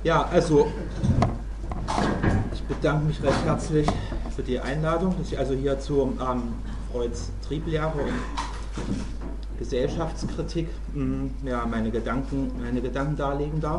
Ja, also ich bedanke mich recht herzlich für die Einladung, dass ich also hier zu Freuds Trieblehre und Gesellschaftskritik ja, meine Gedanken darlegen darf.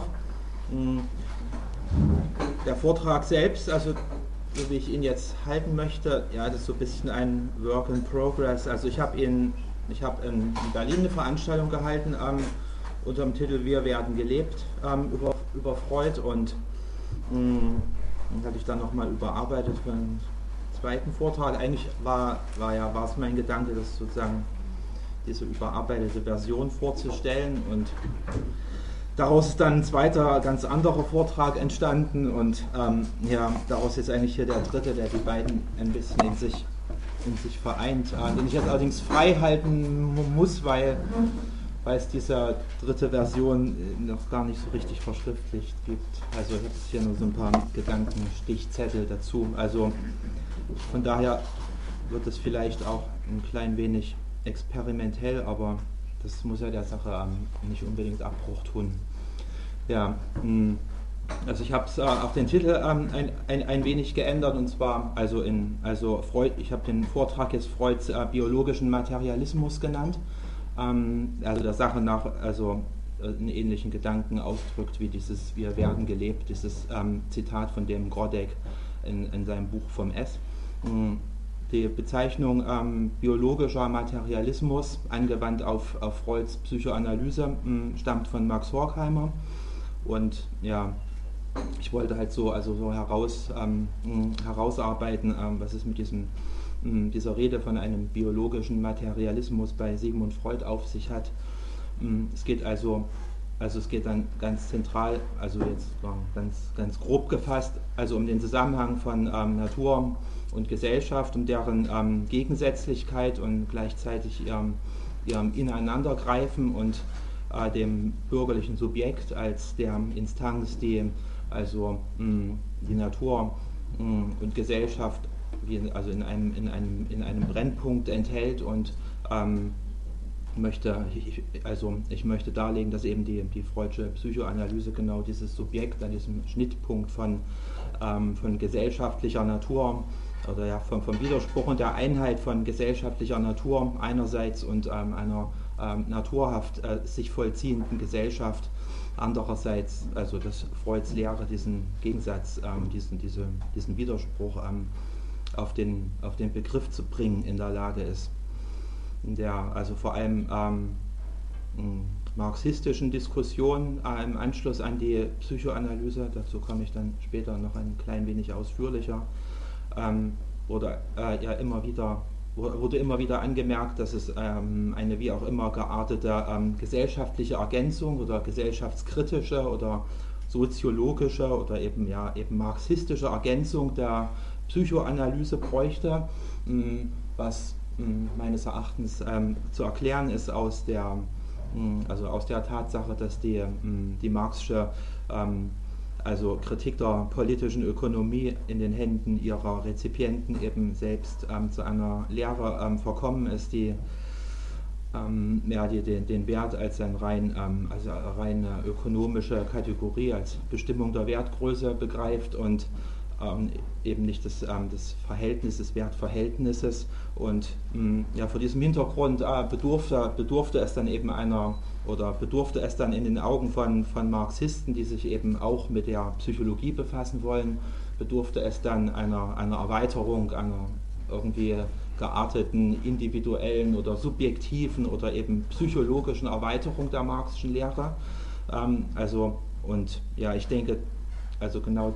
Der Vortrag selbst, also so wie ich ihn jetzt halten möchte, ja, das ist so ein bisschen ein Work in Progress. Also ich habe in Berlin eine Veranstaltung gehalten unter dem Titel Wir werden gelebt über Freud und dann hatte ich dann nochmal überarbeitet für einen zweiten Vortrag. Eigentlich war es mein Gedanke, das sozusagen diese überarbeitete Version vorzustellen und daraus ist dann ein zweiter, ganz anderer Vortrag entstanden und ja, daraus ist eigentlich hier der dritte, der die beiden ein bisschen in sich vereint, den ich jetzt allerdings frei halten muss, weil es diese dritte Version noch gar nicht so richtig verschriftlicht gibt. Also ich habe jetzt hier nur so ein paar Gedankenstichzettel dazu. Also von daher wird es vielleicht auch ein klein wenig experimentell, aber das muss ja der Sache nicht unbedingt Abbruch tun. Ja, also ich habe auch den Titel ein wenig geändert und zwar Freud. Ich habe den Vortrag jetzt Freuds biologischen Materialismus genannt. Also der Sache nach einen ähnlichen Gedanken ausdrückt wie dieses Wir werden gelebt, dieses Zitat von dem Grodek in seinem Buch vom S. Die Bezeichnung biologischer Materialismus, angewandt auf Freuds Psychoanalyse, stammt von Max Horkheimer. Und ja, ich wollte halt so herausarbeiten, was es mit dieser Rede von einem biologischen Materialismus bei Sigmund Freud auf sich hat. Es geht dann ganz zentral, also jetzt ganz grob gefasst, also um den Zusammenhang von Natur und Gesellschaft, um deren Gegensätzlichkeit und gleichzeitig ihrem Ineinandergreifen und dem bürgerlichen Subjekt als der Instanz, die die Natur und Gesellschaft in einem Brennpunkt enthält und ich möchte darlegen, dass eben die Freudsche Psychoanalyse genau dieses Subjekt an diesem Schnittpunkt von gesellschaftlicher Natur oder ja, vom Widerspruch und der Einheit von gesellschaftlicher Natur einerseits und einer naturhaft sich vollziehenden Gesellschaft andererseits, also dass Freuds Lehre diesen Gegensatz, diesen Widerspruch auf den Begriff zu bringen in der Lage ist. In der also vor allem marxistischen Diskussion im Anschluss an die Psychoanalyse, dazu komme ich dann später noch ein klein wenig ausführlicher, wurde immer wieder angemerkt, dass es eine wie auch immer geartete gesellschaftliche Ergänzung oder gesellschaftskritische oder soziologische oder eben marxistische Ergänzung der Psychoanalyse bräuchte, was meines Erachtens zu erklären ist aus der Tatsache, dass die Marxische Kritik der politischen Ökonomie in den Händen ihrer Rezipienten eben selbst zu einer Lehre verkommen ist, die den Wert als eine rein ökonomische Kategorie, als Bestimmung der Wertgröße begreift und eben nicht des Wertverhältnisses. Und vor diesem Hintergrund bedurfte es dann in den Augen von Marxisten, die sich eben auch mit der Psychologie befassen wollen, bedurfte es dann einer Erweiterung, einer irgendwie gearteten, individuellen oder subjektiven oder eben psychologischen Erweiterung der marxischen Lehre. Ich denke, also genau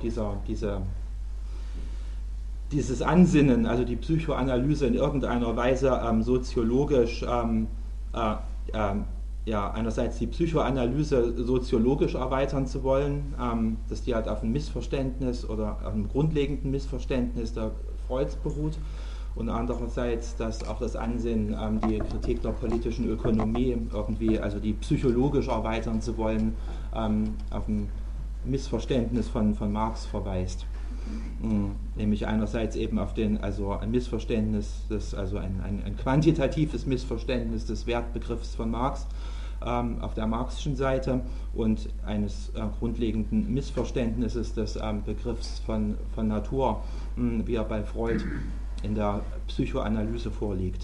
dieses Ansinnen, also die Psychoanalyse in irgendeiner Weise soziologisch, einerseits die Psychoanalyse soziologisch erweitern zu wollen, dass die halt auf einem Missverständnis oder auf einem grundlegenden Missverständnis der Freuds beruht und andererseits, dass auch das Ansinnen, die Kritik der politischen Ökonomie irgendwie, also die psychologisch erweitern zu wollen, auf ein Missverständnis von Marx verweist. Nämlich einerseits eben auf ein Missverständnis, ein quantitatives Missverständnis des Wertbegriffs von Marx, auf der marxischen Seite und eines grundlegenden Missverständnisses des Begriffs von Natur, wie er bei Freud in der Psychoanalyse vorliegt.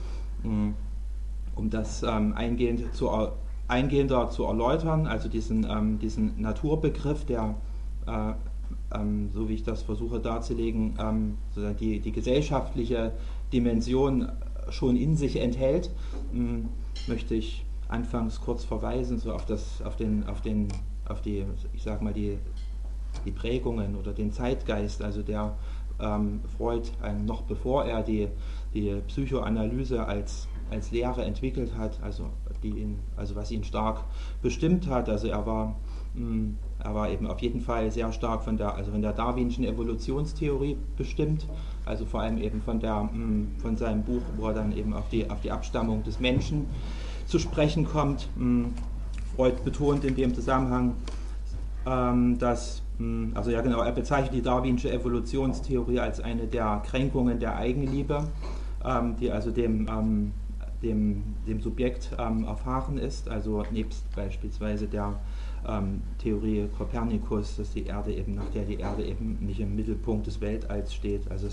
Um das eingehender zu erläutern, also diesen Naturbegriff, der, so wie ich das versuche darzulegen, die gesellschaftliche Dimension schon in sich enthält, möchte ich anfangs kurz verweisen so auf die, ich sag mal, die Prägungen oder den Zeitgeist, also der Freud noch bevor er die Psychoanalyse als Lehre entwickelt hat, also was ihn stark bestimmt hat. Also er war eben auf jeden Fall sehr stark von der Darwinschen Evolutionstheorie bestimmt, also vor allem eben von seinem Buch, wo er dann eben auf die Abstammung des Menschen zu sprechen kommt. Freud betont in dem Zusammenhang, dass er bezeichnet die Darwinsche Evolutionstheorie als eine der Kränkungen der Eigenliebe, die also dem Subjekt erfahren ist, also nebst beispielsweise der Theorie Kopernikus, dass nach der die Erde eben nicht im Mittelpunkt des Weltalls steht, also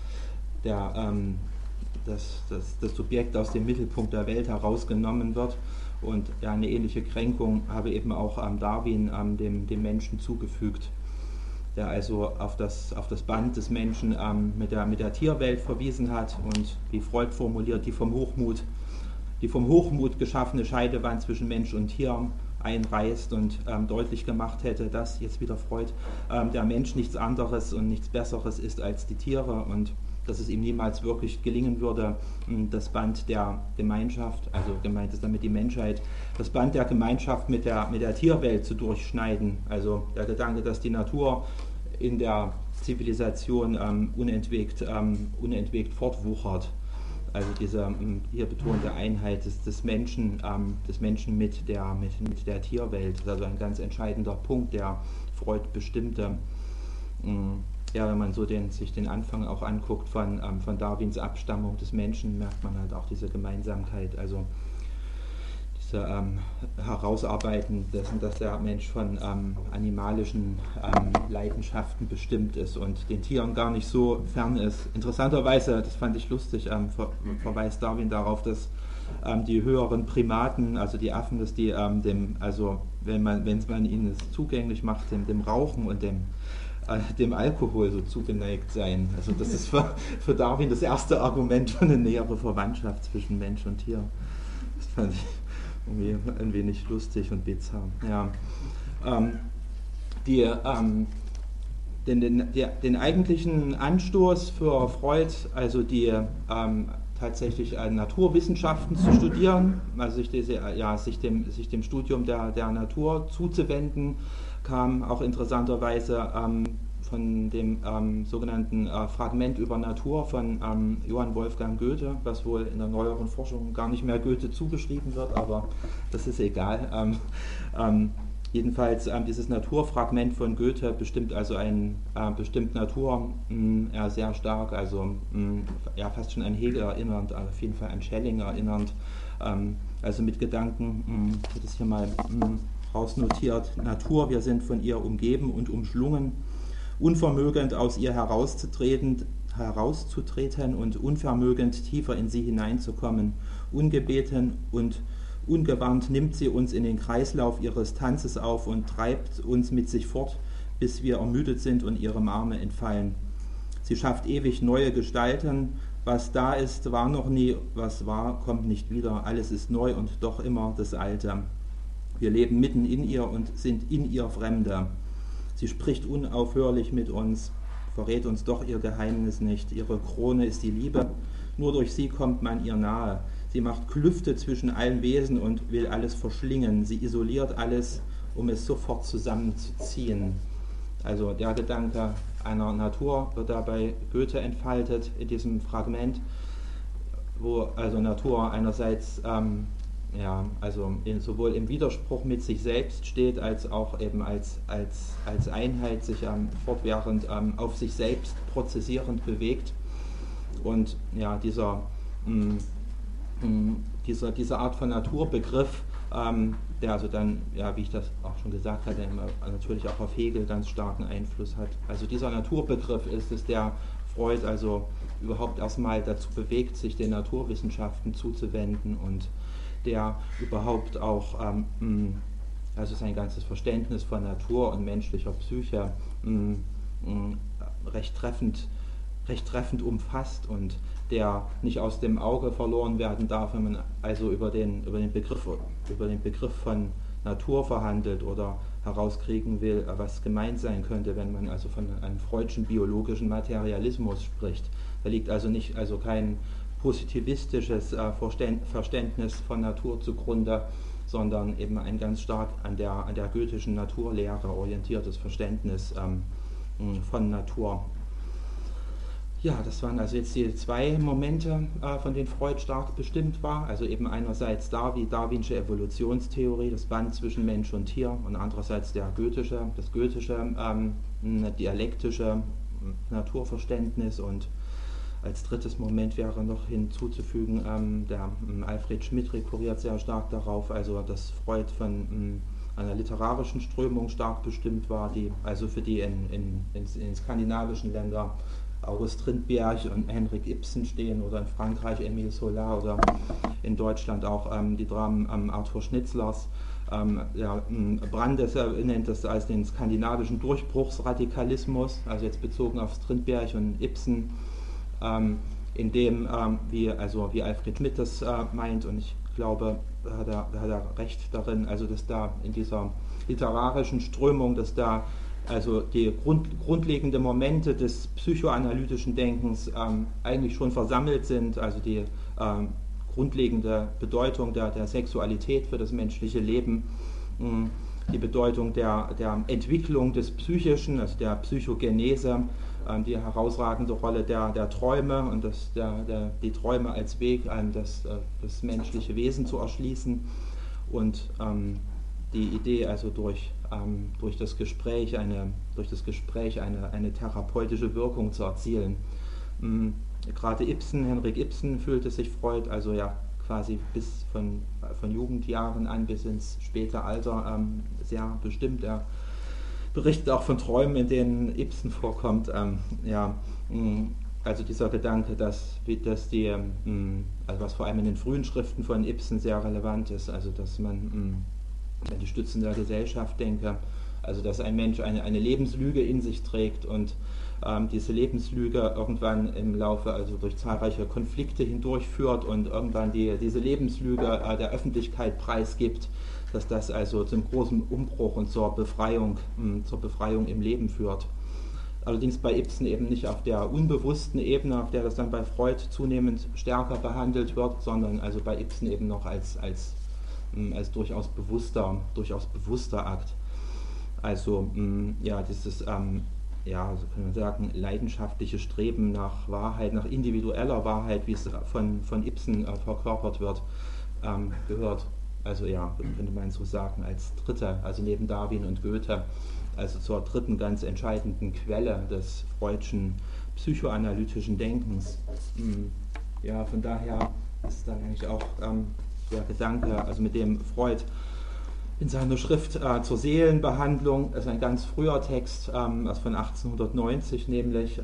dass das Subjekt aus dem Mittelpunkt der Welt herausgenommen wird. Und eine ähnliche Kränkung habe eben auch Darwin dem Menschen zugefügt, der also auf das Band des Menschen mit der Tierwelt verwiesen hat und, wie Freud formuliert, die vom Hochmut geschaffene Scheidewand zwischen Mensch und Tier einreißt und deutlich gemacht hätte, dass, jetzt wieder Freud, der Mensch nichts anderes und nichts Besseres ist als die Tiere und dass es ihm niemals wirklich gelingen würde, das Band der Gemeinschaft, also gemeint ist damit die Menschheit, das Band der Gemeinschaft mit der Tierwelt zu durchschneiden. Also der Gedanke, dass die Natur in der Zivilisation unentwegt fortwuchert. Also diese hier betonte Einheit des Menschen mit der Tierwelt, das ist also ein ganz entscheidender Punkt, der Freud bestimmte. Ja, wenn man sich den Anfang auch anguckt von Darwins Abstammung des Menschen, merkt man halt auch diese Gemeinsamkeit, also diese Herausarbeiten dessen, dass der Mensch von animalischen Leidenschaften bestimmt ist und den Tieren gar nicht so fern ist. Interessanterweise, das fand ich lustig, verweist Darwin darauf, dass die höheren Primaten, also die Affen, dass die wenn man ihnen es zugänglich macht, dem Rauchen und dem Alkohol so zugeneigt sein. Also das ist für Darwin das erste Argument für eine nähere Verwandtschaft zwischen Mensch und Tier. Das fand ich irgendwie ein wenig lustig und bizarr. Ja. Den eigentlichen Anstoß für Freud, also die tatsächlich Naturwissenschaften zu studieren, also sich dem Studium der Natur zuzuwenden, kam auch interessanterweise von dem sogenannten Fragment über Natur von Johann Wolfgang Goethe, was wohl in der neueren Forschung gar nicht mehr Goethe zugeschrieben wird, aber das ist egal. Jedenfalls dieses Naturfragment von Goethe bestimmt also bestimmt Natur sehr stark, also fast schon an Hegel erinnernd, auf jeden Fall an Schelling erinnernd, also mit Gedanken, ich habe das hier mal rausnotiert: Natur, wir sind von ihr umgeben und umschlungen, unvermögend aus ihr herauszutreten und unvermögend tiefer in sie hineinzukommen. Ungebeten und ungewarnt nimmt sie uns in den Kreislauf ihres Tanzes auf und treibt uns mit sich fort, bis wir ermüdet sind und ihrem Arme entfallen. Sie schafft ewig neue Gestalten. Was da ist, war noch nie, was war, kommt nicht wieder. Alles ist neu und doch immer das Alte. Wir leben mitten in ihr und sind in ihr Fremde. Sie spricht unaufhörlich mit uns, verrät uns doch ihr Geheimnis nicht. Ihre Krone ist die Liebe, nur durch sie kommt man ihr nahe. Sie macht Klüfte zwischen allen Wesen und will alles verschlingen. Sie isoliert alles, um es sofort zusammenzuziehen. Also der Gedanke einer Natur wird dabei Goethe entfaltet in diesem Fragment, wo also Natur einerseits sowohl im Widerspruch mit sich selbst steht, als auch eben als Einheit sich fortwährend auf sich selbst prozessierend bewegt. Und ja, diese Art von Naturbegriff der also dann, ja, wie ich das auch schon gesagt hatte, natürlich auch auf Hegel ganz starken Einfluss hat. Also dieser Naturbegriff ist es, der Freud also überhaupt erstmal dazu bewegt, sich den Naturwissenschaften zuzuwenden und der überhaupt auch also sein ganzes Verständnis von Natur und menschlicher Psyche recht treffend umfasst und der nicht aus dem Auge verloren werden darf, wenn man also über den Begriff von Natur verhandelt oder herauskriegen will, was gemeint sein könnte, wenn man also von einem freudschen biologischen Materialismus spricht. Da liegt also kein positivistisches Verständnis von Natur zugrunde, sondern eben ein ganz stark an der goethischen Naturlehre orientiertes Verständnis von Natur. Ja, das waren also jetzt die zwei Momente, von denen Freud stark bestimmt war. Also eben einerseits Darwinsche Evolutionstheorie, das Band zwischen Mensch und Tier, und andererseits das goethische dialektische Naturverständnis. Und als drittes Moment wäre noch hinzuzufügen, der Alfred Schmidt rekurriert sehr stark darauf, also dass Freud von einer literarischen Strömung stark bestimmt war, die also für die in skandinavischen Ländern August Strindberg und Henrik Ibsen stehen, oder in Frankreich Émile Zola, oder in Deutschland auch die Dramen Arthur Schnitzlers. Brandes nennt das als den skandinavischen Durchbruchsradikalismus, also jetzt bezogen auf Strindberg und Ibsen, in dem, wie Alfred Schmidt das meint, und ich glaube, da hat er recht darin, also dass da in dieser literarischen Strömung, dass da also die grundlegenden Momente des psychoanalytischen Denkens eigentlich schon versammelt sind, also die grundlegende Bedeutung der Sexualität für das menschliche Leben, die Bedeutung der Entwicklung des Psychischen, also der Psychogenese, die herausragende Rolle der Träume und die Träume als Weg, das menschliche Wesen zu erschließen, und die Idee, also durch das Gespräch eine therapeutische Wirkung zu erzielen. Gerade Henrik Ibsen fühlte sich Freud also ja quasi bis von Jugendjahren an bis ins späte Alter sehr bestimmt. Er berichtet auch von Träumen, in denen Ibsen vorkommt. Also dieser Gedanke, dass die, also was vor allem in den frühen Schriften von Ibsen sehr relevant ist, also dass man an die Stützen der Gesellschaft denke, also dass ein Mensch eine Lebenslüge in sich trägt und diese Lebenslüge irgendwann im Laufe, also durch zahlreiche Konflikte hindurchführt und irgendwann diese Lebenslüge der Öffentlichkeit preisgibt, dass das also zum großen Umbruch und zur Befreiung im Leben führt. Allerdings bei Ibsen eben nicht auf der unbewussten Ebene, auf der das dann bei Freud zunehmend stärker behandelt wird, sondern also bei Ibsen eben noch als durchaus bewusster Akt. Also dieses so kann man sagen, leidenschaftliche Streben nach Wahrheit, nach individueller Wahrheit, wie es von Ibsen verkörpert wird, gehört, also könnte man so sagen, als dritte, also neben Darwin und Goethe, also zur dritten ganz entscheidenden Quelle des freudschen psychoanalytischen Denkens. Von daher ist dann eigentlich auch der Gedanke, also mit dem Freud in seiner Schrift zur Seelenbehandlung, ist ein ganz früher Text, also von 1890 nämlich,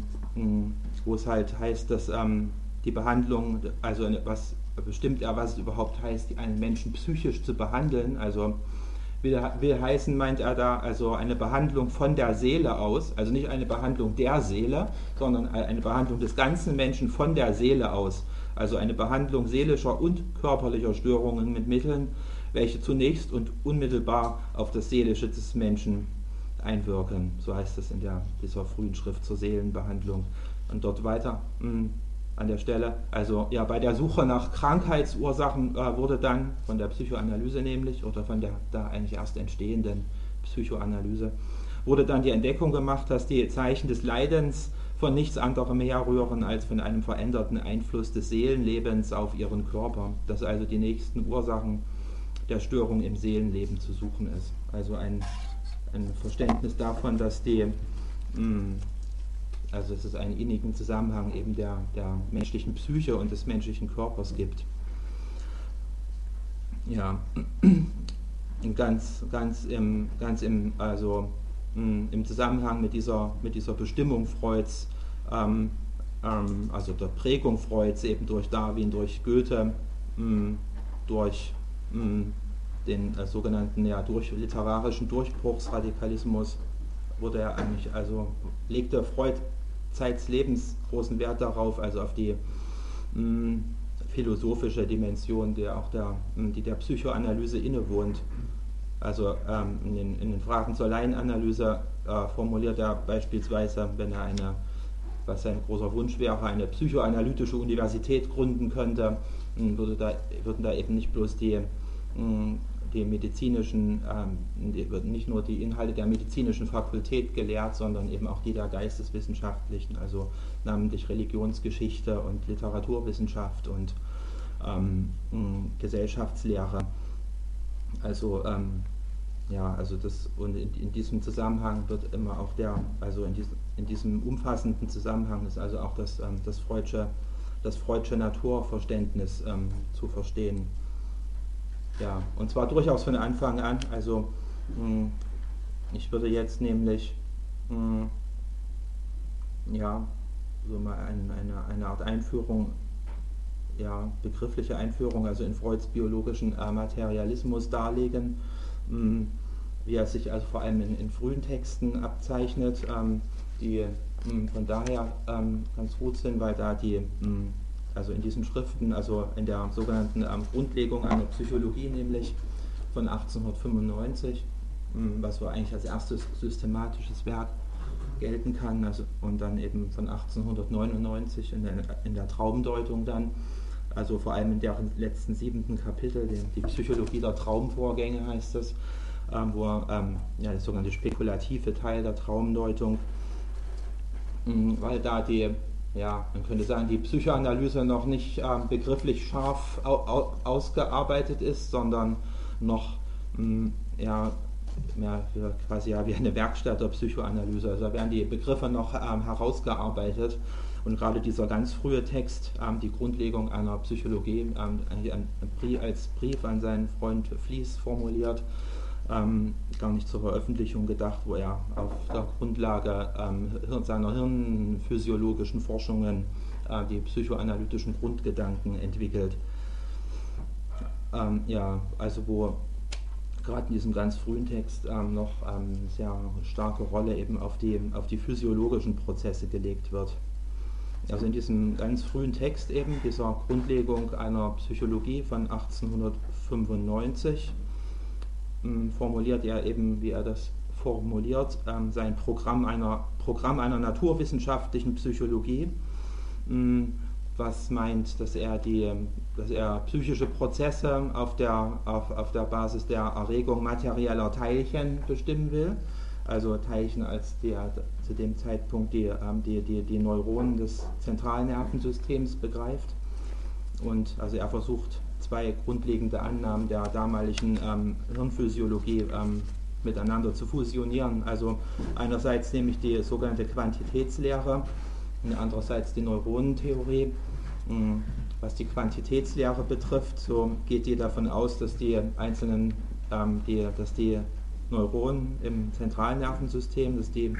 wo es halt heißt, dass die Behandlung, also was es überhaupt heißt, einen Menschen psychisch zu behandeln, also will heißen, meint er da, also eine Behandlung von der Seele aus, also nicht eine Behandlung der Seele, sondern eine Behandlung des ganzen Menschen von der Seele aus, also eine Behandlung seelischer und körperlicher Störungen mit Mitteln, welche zunächst und unmittelbar auf das Seelische des Menschen einwirken. So heißt es in dieser frühen Schrift zur Seelenbehandlung. Und dort weiter an der Stelle, also bei der Suche nach Krankheitsursachen wurde dann von der Psychoanalyse nämlich, oder von der da eigentlich erst entstehenden Psychoanalyse, wurde dann die Entdeckung gemacht, dass die Zeichen des Leidens von nichts anderem herrühren als von einem veränderten Einfluss des Seelenlebens auf ihren Körper, dass also die nächsten Ursachen der Störung im Seelenleben zu suchen ist. Also ein Verständnis davon, dass es einen innigen Zusammenhang eben der menschlichen Psyche und des menschlichen Körpers gibt. ja, im Zusammenhang mit dieser Bestimmung Freuds, also der Prägung Freuds eben durch Darwin, durch Goethe, durch den sogenannten durch literarischen Durchbruchsradikalismus wurde er eigentlich, also legte Freud zeitlebens großen Wert darauf, also auf die philosophische Dimension, die der Psychoanalyse innewohnt. Also in den Fragen zur Laienanalyse formuliert er beispielsweise, was sein großer Wunsch wäre, eine psychoanalytische Universität gründen könnte, würden da eben nicht bloß nicht nur die Inhalte der medizinischen Fakultät gelehrt, sondern eben auch die der geisteswissenschaftlichen, also namentlich Religionsgeschichte und Literaturwissenschaft und Gesellschaftslehre. Also und in diesem Zusammenhang wird immer auch in diesem umfassenden Zusammenhang ist also auch das Freudsche Naturverständnis zu verstehen. Ja, und zwar durchaus von Anfang an. Also ich würde jetzt nämlich so mal eine Art Einführung, begriffliche Einführung, also in Freuds biologischen Materialismus darlegen, wie er sich also vor allem in frühen Texten abzeichnet, die von daher ganz gut sind, weil da also in diesen Schriften, also in der sogenannten Grundlegung einer Psychologie, nämlich von 1895, was so eigentlich als erstes systematisches Werk gelten kann, also, und dann eben von 1899 in der Traumdeutung dann, also vor allem in deren letzten 7. Kapitel, die Psychologie der Traumvorgänge heißt es, wo der sogenannte spekulative Teil der Traumdeutung, weil da man könnte sagen, die Psychoanalyse noch nicht begrifflich scharf ausgearbeitet ist, sondern noch quasi wie eine Werkstatt der Psychoanalyse. Also da werden die Begriffe noch herausgearbeitet. Und gerade dieser ganz frühe Text, die Grundlegung einer Psychologie, als Brief an seinen Freund Fliess formuliert, gar nicht zur Veröffentlichung gedacht, wo er auf der Grundlage seiner hirnphysiologischen Forschungen die psychoanalytischen Grundgedanken entwickelt. Also wo gerade in diesem ganz frühen Text noch eine sehr starke Rolle eben auf die physiologischen Prozesse gelegt wird. Also in diesem ganz frühen Text eben, dieser Grundlegung einer Psychologie von 1895, formuliert er eben, wie er das formuliert, sein Programm einer naturwissenschaftlichen Psychologie, was meint, dass er psychische Prozesse auf der Basis der Erregung materieller Teilchen bestimmen will. Also Teilchen als zu dem Zeitpunkt die Neuronen des Zentralnervensystems begreift. Und also er versucht, zwei grundlegende Annahmen der damaligen Hirnphysiologie miteinander zu fusionieren. Also einerseits nämlich die sogenannte Quantitätslehre und andererseits die Neuronentheorie. Was die Quantitätslehre betrifft, so geht die davon aus, dass die Neuronen im Zentralnervensystem, dass die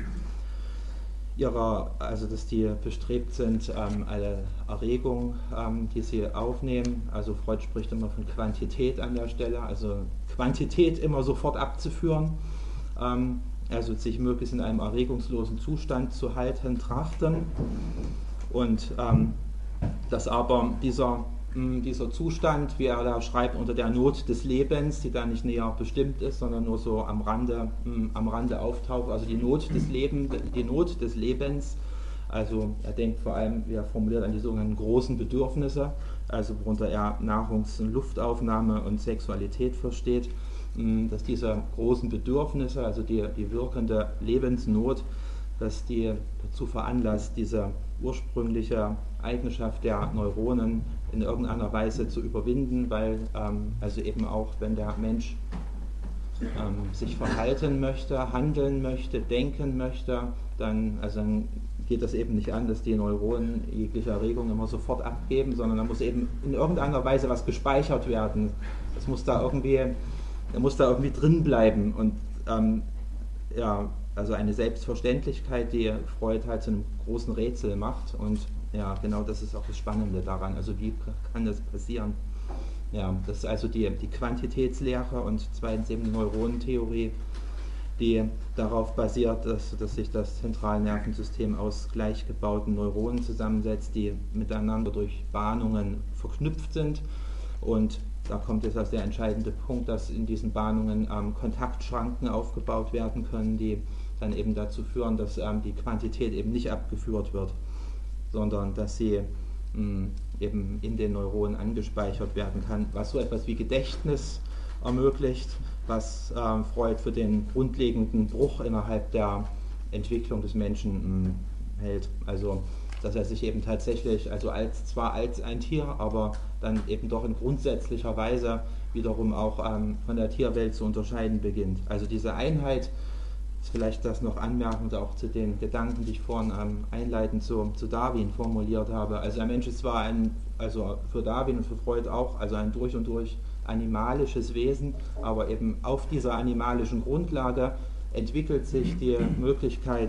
bestrebt sind, alle Erregungen, die sie aufnehmen, also Freud spricht immer von Quantität an der Stelle, also Quantität immer sofort abzuführen, also sich möglichst in einem erregungslosen Zustand zu halten, trachten, und dass aber dieser Zustand, wie er da schreibt, unter der Not des Lebens, die da nicht näher bestimmt ist, sondern nur so am Rande auftaucht, also die Not des Lebens, also er denkt vor allem, wie er formuliert, an die sogenannten großen Bedürfnisse, also worunter er Nahrungs- und Luftaufnahme und Sexualität versteht, dass diese großen Bedürfnisse, also die wirkende Lebensnot, dass die dazu veranlasst, diese ursprüngliche Eigenschaft der Neuronen in irgendeiner Weise zu überwinden, weil also eben auch wenn der Mensch sich verhalten möchte, handeln möchte, denken möchte, dann geht das eben nicht an, dass die Neuronen jegliche Erregung immer sofort abgeben, sondern da muss eben in irgendeiner Weise was gespeichert werden. Das muss da irgendwie drin bleiben. Und ja, also eine Selbstverständlichkeit, die Freud halt zu einem großen Rätsel macht. Und ja, genau das ist auch das Spannende daran. Also wie kann das passieren? Ja, das ist also die Quantitätslehre und zweitens eben die Neuronentheorie, die darauf basiert, dass sich das Zentralnervensystem aus gleich gebauten Neuronen zusammensetzt, die miteinander durch Bahnungen verknüpft sind. Und da kommt jetzt also der entscheidende Punkt, dass in diesen Bahnungen Kontaktschranken aufgebaut werden können, die dann eben dazu führen, dass die Quantität eben nicht abgeführt wird, sondern dass sie eben in den Neuronen angespeichert werden kann, was so etwas wie Gedächtnis ermöglicht, was Freud für den grundlegenden Bruch innerhalb der Entwicklung des Menschen hält. Also, dass er sich eben tatsächlich, also zwar als ein Tier, aber dann eben doch in grundsätzlicher Weise wiederum auch von der Tierwelt zu unterscheiden beginnt. Also diese Einheit, ist vielleicht das noch anmerkend auch zu den Gedanken, die ich vorhin einleitend zu Darwin formuliert habe. Also der Mensch ist zwar also für Darwin und für Freud auch, also ein durch und durch animalisches Wesen, aber eben auf dieser animalischen Grundlage entwickelt sich die Möglichkeit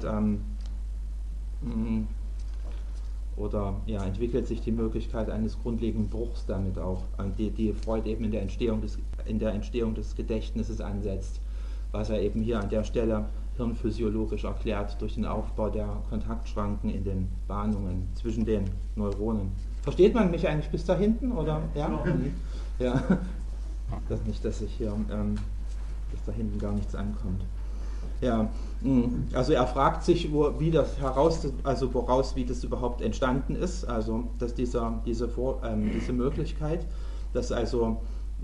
entwickelt sich die Möglichkeit eines grundlegenden Bruchs damit auch, die Freud eben in der Entstehung des Gedächtnisses ansetzt, was er eben hier an der Stelle hirnphysiologisch erklärt durch den Aufbau der Kontaktschranken in den Bahnungen zwischen den Neuronen. Versteht man mich eigentlich bis da hinten, oder? Ja? Ja. Das nicht, dass ich hier dass da hinten gar nichts ankommt. Ja, also er fragt sich, wie das überhaupt entstanden ist, also dass diese Möglichkeit, dass also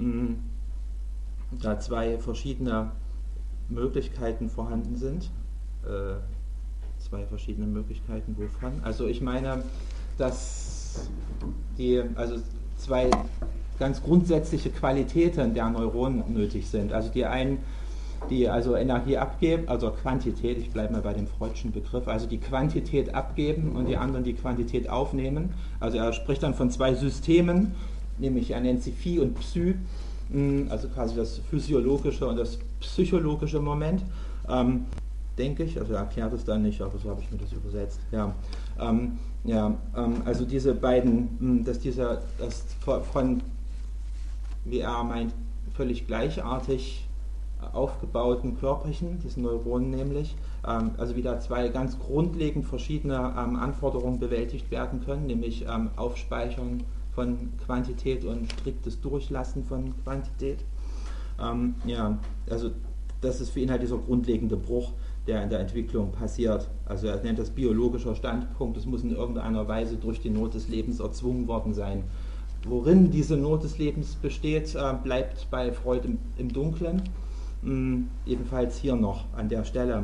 da zwei verschiedene Möglichkeiten vorhanden sind. Zwei verschiedene Möglichkeiten wovon? Also ich meine, dass zwei ganz grundsätzliche Qualitäten der Neuronen nötig sind. Also die einen, die also Energie abgeben, also Quantität, ich bleibe mal bei dem Freudschen Begriff, also die Quantität abgeben und die anderen die Quantität aufnehmen. Also er spricht dann von zwei Systemen, nämlich er nennt sie Phi und Psy, also quasi das physiologische und das psychologische Moment, denke ich, also er erklärt es dann nicht, aber so habe ich mir das übersetzt. Ja, also diese beiden, dass von, wie er meint, völlig gleichartig aufgebauten Körperchen, diesen Neuronen nämlich, also wieder zwei ganz grundlegend verschiedene Anforderungen bewältigt werden können, nämlich Aufspeichern von Quantität und striktes Durchlassen von Quantität. Ja, also das ist für ihn halt dieser grundlegende Bruch, der in der Entwicklung passiert. Also er nennt das biologischer Standpunkt, es muss in irgendeiner Weise durch die Not des Lebens erzwungen worden sein. Worin diese Not des Lebens besteht, bleibt bei Freud im Dunkeln. Jedenfalls hier noch an der Stelle.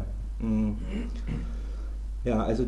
Ja, also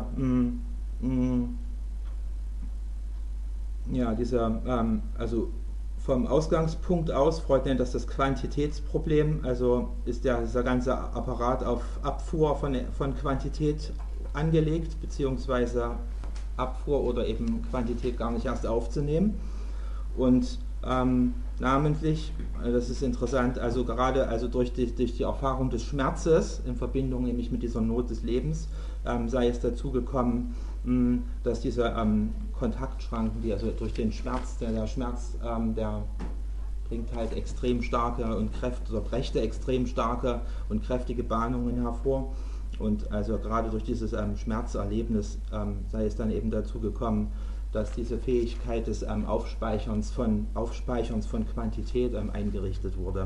also vom Ausgangspunkt aus, Freud nennt das Quantitätsproblem, also ist dieser ganze Apparat auf Abfuhr von Quantität angelegt, beziehungsweise Abfuhr oder eben Quantität gar nicht erst aufzunehmen. Und namentlich, das ist interessant, also gerade durch die Erfahrung des Schmerzes in Verbindung nämlich mit dieser Not des Lebens, sei es dazu gekommen, dass diese Kontaktschranken, die also durch den Schmerz, der bringt halt extrem starke und brächte extrem starke und kräftige Bahnungen hervor. Und also gerade durch dieses Schmerzerlebnis sei es dann eben dazu gekommen, dass diese Fähigkeit des Aufspeicherns von Quantität eingerichtet wurde.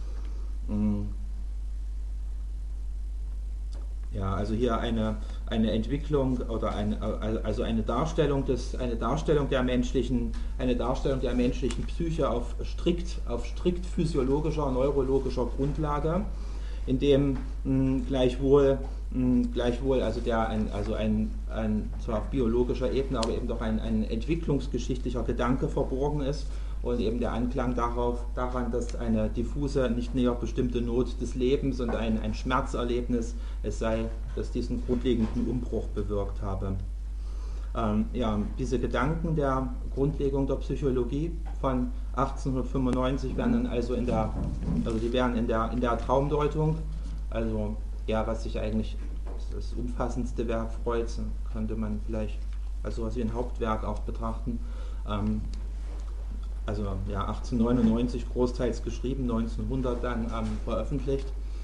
Ja, also hier eine Entwicklung oder eine Darstellung der menschlichen Psyche auf strikt physiologischer, neurologischer Grundlage, in dem gleichwohl also zwar auf biologischer Ebene, aber eben doch ein entwicklungsgeschichtlicher Gedanke verborgen ist und eben der Anklang daran, dass eine diffuse, nicht näher bestimmte Not des Lebens und ein Schmerzerlebnis es sei, das diesen grundlegenden Umbruch bewirkt habe. Diese Gedanken der Grundlegung der Psychologie von 1895 werden dann also die wären in der Traumdeutung, also was sich eigentlich das umfassendste Werk Freuds, könnte man vielleicht als sowas wie ein Hauptwerk auch betrachten. 1899 großteils geschrieben, 1900 dann veröffentlicht,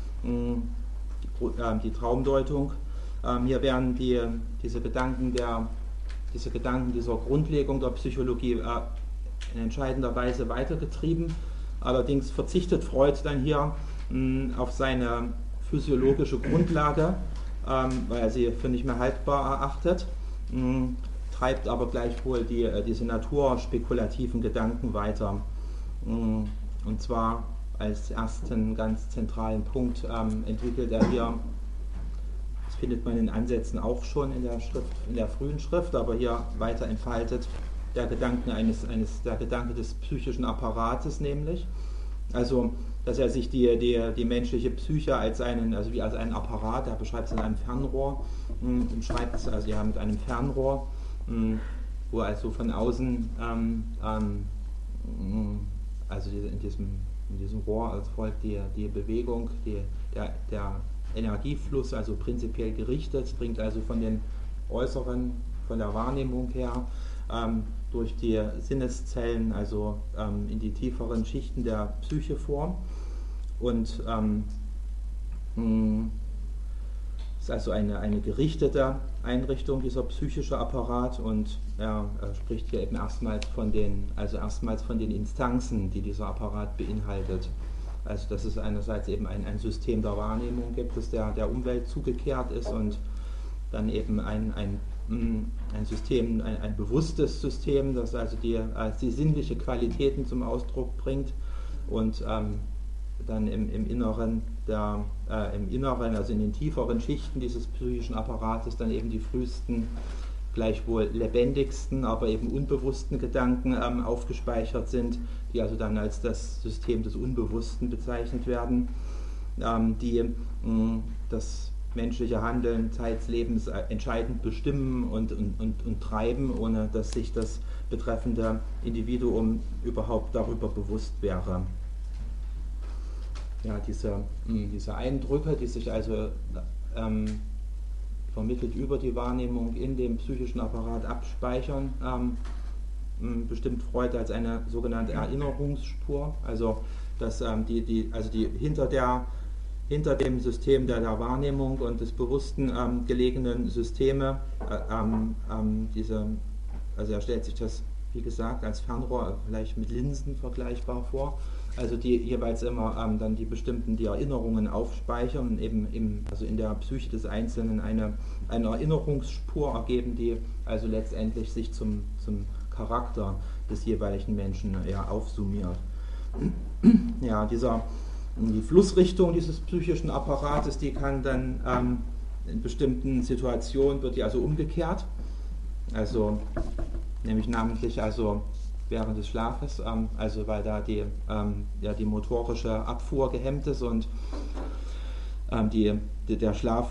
die Traumdeutung. Hier werden diese Gedanken dieser Grundlegung der Psychologie in entscheidender Weise weitergetrieben. Allerdings verzichtet Freud dann hier auf seine physiologische Grundlage, weil er sie für nicht mehr haltbar erachtet, treibt aber gleichwohl diese naturspekulativen Gedanken weiter. Und zwar als ersten ganz zentralen Punkt entwickelt er hier, das findet man in Ansätzen auch schon in der frühen Schrift, aber hier weiter entfaltet, der Gedanke des psychischen Apparates, nämlich, also dass er sich die menschliche Psyche als einen Apparat, er beschreibt es in einem Fernrohr, schreibt es also mit einem Fernrohr, wo also von außen, in diesem Rohr erfolgt die Bewegung, der Energiefluss, also prinzipiell gerichtet, dringt also von den äußeren, von der Wahrnehmung her, durch die Sinneszellen, also in die tieferen Schichten der Psyche vor. Und ist also eine gerichtete Einrichtung, dieser psychische Apparat, und er spricht hier eben erstmals von den Instanzen, die dieser Apparat beinhaltet. Also dass es einerseits eben ein System der Wahrnehmung gibt, das der Umwelt zugekehrt ist, und dann eben ein System, ein bewusstes System, das also die sinnliche Qualitäten zum Ausdruck bringt, und dann im Inneren, also in den tieferen Schichten dieses psychischen Apparates, dann eben die frühesten, gleichwohl lebendigsten, aber eben unbewussten Gedanken aufgespeichert sind, die also dann als das System des Unbewussten bezeichnet werden, die das menschliche Handeln zeitlebens entscheidend bestimmen und treiben, ohne dass sich das betreffende Individuum überhaupt darüber bewusst wäre. Ja, diese Eindrücke, die sich also vermittelt über die Wahrnehmung in dem psychischen Apparat abspeichern, bestimmt Freud als eine sogenannte Erinnerungsspur, also dass die hinter dem System der Wahrnehmung und des Bewussten gelegenen Systeme, also er stellt sich das, wie gesagt, als Fernrohr, vielleicht mit Linsen vergleichbar vor, also die jeweils immer dann die Erinnerungen aufspeichern und eben in der Psyche des Einzelnen eine Erinnerungsspur ergeben, die also letztendlich sich zum Charakter des jeweiligen Menschen aufsummiert. Ja, die Flussrichtung dieses psychischen Apparates, die kann dann in bestimmten Situationen, wird die also umgekehrt, also nämlich namentlich während des Schlafes, also weil da die motorische Abfuhr gehemmt ist und der Schlaf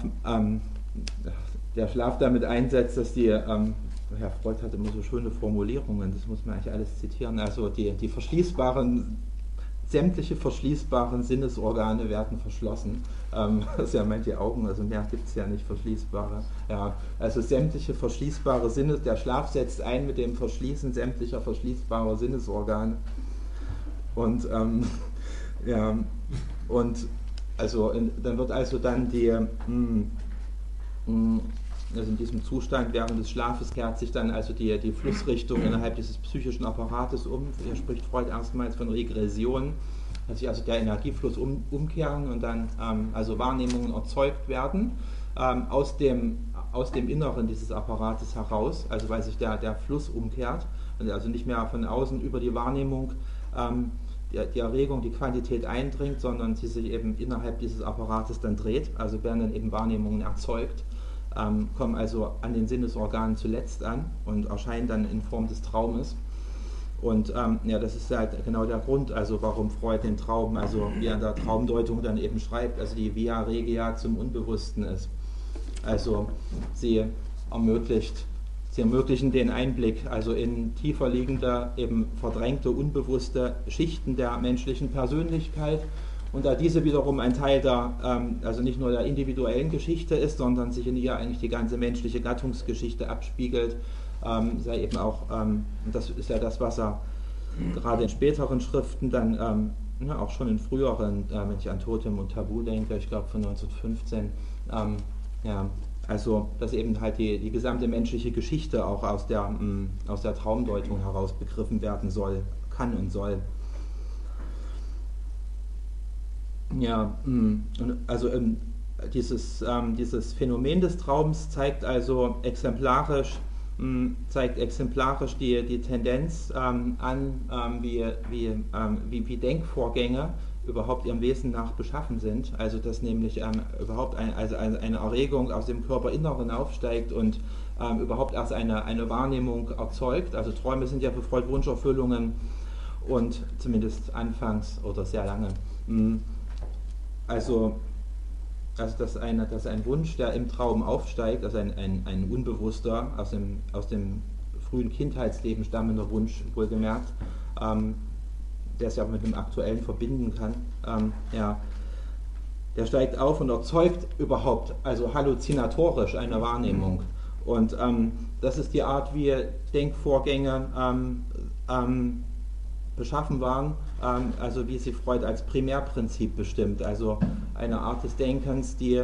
damit einsetzt, dass Herr Freud hatte immer so schöne Formulierungen, das muss man eigentlich alles zitieren, also sämtliche verschließbaren Sinnesorgane werden verschlossen. Das ist ja manche Augen, also mehr gibt es ja nicht verschließbare. Ja, also sämtliche verschließbare der Schlaf setzt ein mit dem Verschließen sämtlicher verschließbarer Sinnesorgane. Und dann wird also dann also in diesem Zustand während des Schlafes kehrt sich dann also die Flussrichtung innerhalb dieses psychischen Apparates um. Hier spricht Freud erstmals von Regression, dass sich also der Energiefluss umkehren und dann also Wahrnehmungen erzeugt werden aus dem Inneren dieses Apparates heraus, also weil sich der Fluss umkehrt und also nicht mehr von außen über die Wahrnehmung die Erregung, die Quantität eindringt, sondern sie sich eben innerhalb dieses Apparates dann dreht, also werden dann eben Wahrnehmungen erzeugt, kommen also an den Sinnesorganen zuletzt an und erscheinen dann in Form des Traumes. Und ja, das ist halt genau der Grund, also warum Freud den Traum, also wie er in der Traumdeutung dann eben schreibt, also die Via Regia zum Unbewussten ist. Also sie ermöglichen den Einblick, also in tiefer liegende, eben verdrängte, unbewusste Schichten der menschlichen Persönlichkeit. Und da diese wiederum ein Teil der, also nicht nur der individuellen Geschichte ist, sondern sich in ihr eigentlich die ganze menschliche Gattungsgeschichte abspiegelt, sei eben auch, das ist ja das, was er gerade in späteren Schriften dann, ja, auch schon in früheren, wenn ich an Totem und Tabu denke, ich glaube von 1915, ja, also dass eben halt die gesamte menschliche Geschichte auch aus der Traumdeutung heraus begriffen werden soll, kann und soll. Ja, also dieses Phänomen des Traums zeigt also exemplarisch die Tendenz an, wie Denkvorgänge überhaupt ihrem Wesen nach beschaffen sind. Also dass nämlich überhaupt eine Erregung aus dem Körperinneren aufsteigt und überhaupt erst eine Wahrnehmung erzeugt. Also Träume sind ja für Freud Wunscherfüllungen und zumindest anfangs oder sehr lange. Also dass ein Wunsch, der im Traum aufsteigt, also ein unbewusster, aus dem frühen Kindheitsleben stammender Wunsch, wohlgemerkt, der es ja mit dem Aktuellen verbinden kann, ja, der steigt auf und erzeugt überhaupt, also halluzinatorisch eine Wahrnehmung. Und das ist die Art, wie Denkvorgänge beschaffen waren, also wie sie Freud als Primärprinzip bestimmt, also eine Art des Denkens, die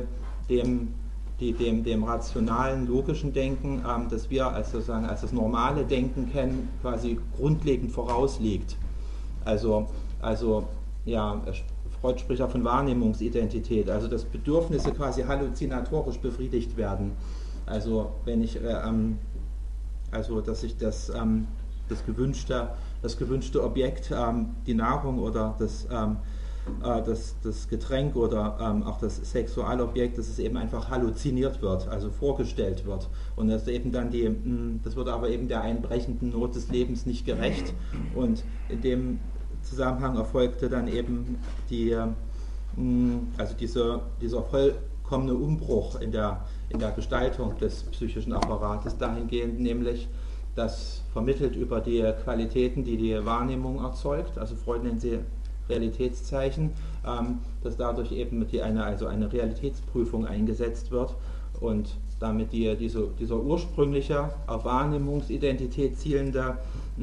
dem rationalen, logischen Denken, das wir als das normale Denken kennen, quasi grundlegend vorausliegt. Also ja, Freud spricht auch von Wahrnehmungsidentität, also dass Bedürfnisse quasi halluzinatorisch befriedigt werden. Also wenn ich, also dass ich das gewünschte Objekt, die Nahrung oder das Getränk oder auch das Sexualobjekt, dass es eben einfach halluziniert wird, also vorgestellt wird. Und dass eben dann das wird aber eben der einbrechenden Not des Lebens nicht gerecht. Und in dem Zusammenhang erfolgte dann eben dieser vollkommene Umbruch in der Gestaltung des psychischen Apparates dahingehend, nämlich dass vermittelt über die Qualitäten, die die Wahrnehmung erzeugt, also Freud nennt sie Realitätszeichen, dass dadurch eben eine Realitätsprüfung eingesetzt wird und damit dieser ursprüngliche, auf Wahrnehmungsidentität zielende,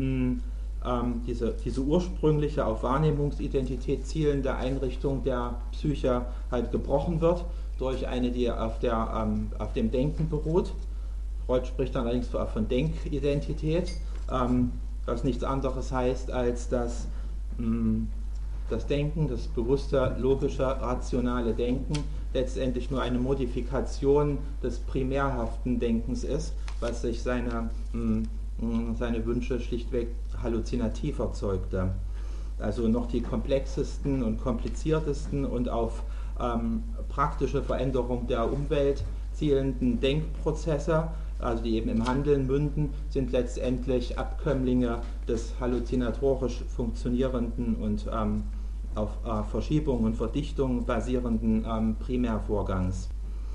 diese ursprüngliche, auf Wahrnehmungsidentität zielende Einrichtung der Psyche halt gebrochen wird durch eine, die auf dem Denken beruht. Freud spricht dann allerdings von Denkidentität, was nichts anderes heißt, als dass das Denken, das bewusste, logische, rationale Denken letztendlich nur eine Modifikation des primärhaften Denkens ist, was sich seine Wünsche schlichtweg halluzinativ erzeugte. Also noch die komplexesten und kompliziertesten und auf praktische Veränderung der Umwelt zielenden Denkprozesse, also die eben im Handeln münden, sind letztendlich Abkömmlinge des halluzinatorisch funktionierenden und auf Verschiebung und Verdichtung basierenden Primärvorgangs.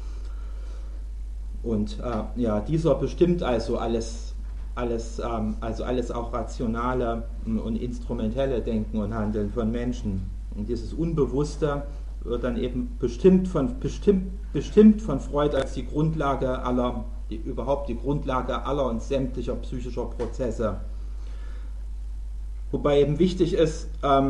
Und ja, dieser bestimmt also alles auch rationale und instrumentelle Denken und Handeln von Menschen. Und dieses Unbewusste wird dann eben bestimmt von Freud als die Grundlage überhaupt die Grundlage aller und sämtlicher psychischer Prozesse. Wobei eben wichtig ist,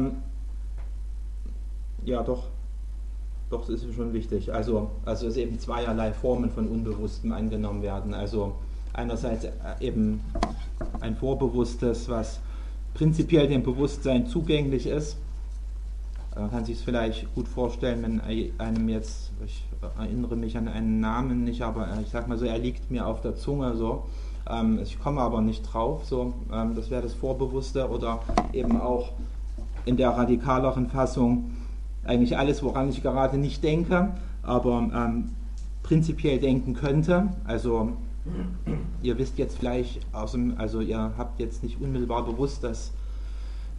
ja doch, das ist schon wichtig, also dass eben zweierlei Formen von Unbewusstem angenommen werden. Also einerseits eben ein Vorbewusstes, was prinzipiell dem Bewusstsein zugänglich ist. Man kann sich es vielleicht gut vorstellen, wenn einem jetzt, ich erinnere mich an einen Namen nicht, aber ich sag mal so, er liegt mir auf der Zunge so, ich komme aber nicht drauf, so, das wäre das Vorbewusste, oder eben auch in der radikaleren Fassung eigentlich alles, woran ich gerade nicht denke, aber prinzipiell denken könnte. Also ihr wisst jetzt vielleicht also ihr habt jetzt nicht unmittelbar bewusst, dass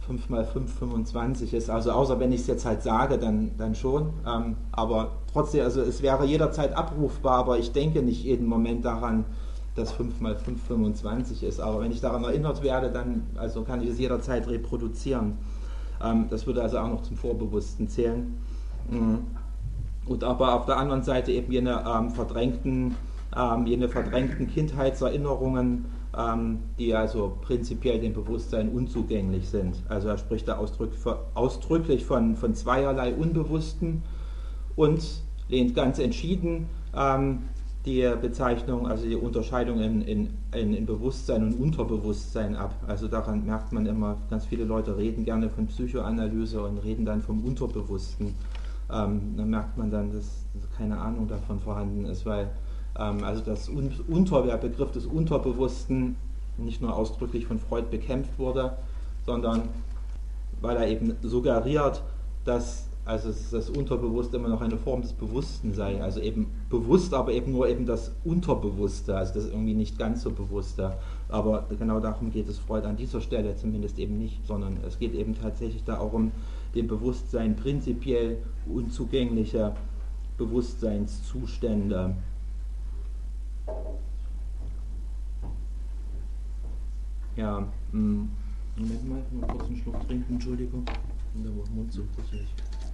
5 mal 5 25 ist. Also außer wenn ich es jetzt halt sage, dann schon. Aber trotzdem, also es wäre jederzeit abrufbar, aber ich denke nicht jeden Moment daran, dass 5 mal 5 25 ist. Aber wenn ich daran erinnert werde, dann also kann ich es jederzeit reproduzieren. Das würde also auch noch zum Vorbewussten zählen. Und aber auf der anderen Seite eben jene verdrängten Kindheitserinnerungen, die also prinzipiell dem Bewusstsein unzugänglich sind. Also er spricht da ausdrücklich von zweierlei Unbewussten und lehnt ganz entschieden die Bezeichnung, also die Unterscheidung in Bewusstsein und Unterbewusstsein ab. Also daran merkt man immer, ganz viele Leute reden gerne von Psychoanalyse und reden dann vom Unterbewussten. Dann merkt man dann, dass keine Ahnung davon vorhanden ist, weil also der Begriff des Unterbewussten nicht nur ausdrücklich von Freud bekämpft wurde, sondern weil er eben suggeriert, dass also das Unterbewusste immer noch eine Form des Bewussten sei, also eben bewusst, aber eben nur eben das Unterbewusste, also das irgendwie nicht ganz so Bewusste. Aber genau darum geht es Freud an dieser Stelle zumindest eben nicht, sondern es geht eben tatsächlich da auch um dem Bewusstsein prinzipiell unzugängliche Bewusstseinszustände. Ja, Moment mal kurz einen Schluck trinken, Entschuldigung. Und der Mund so kurzig.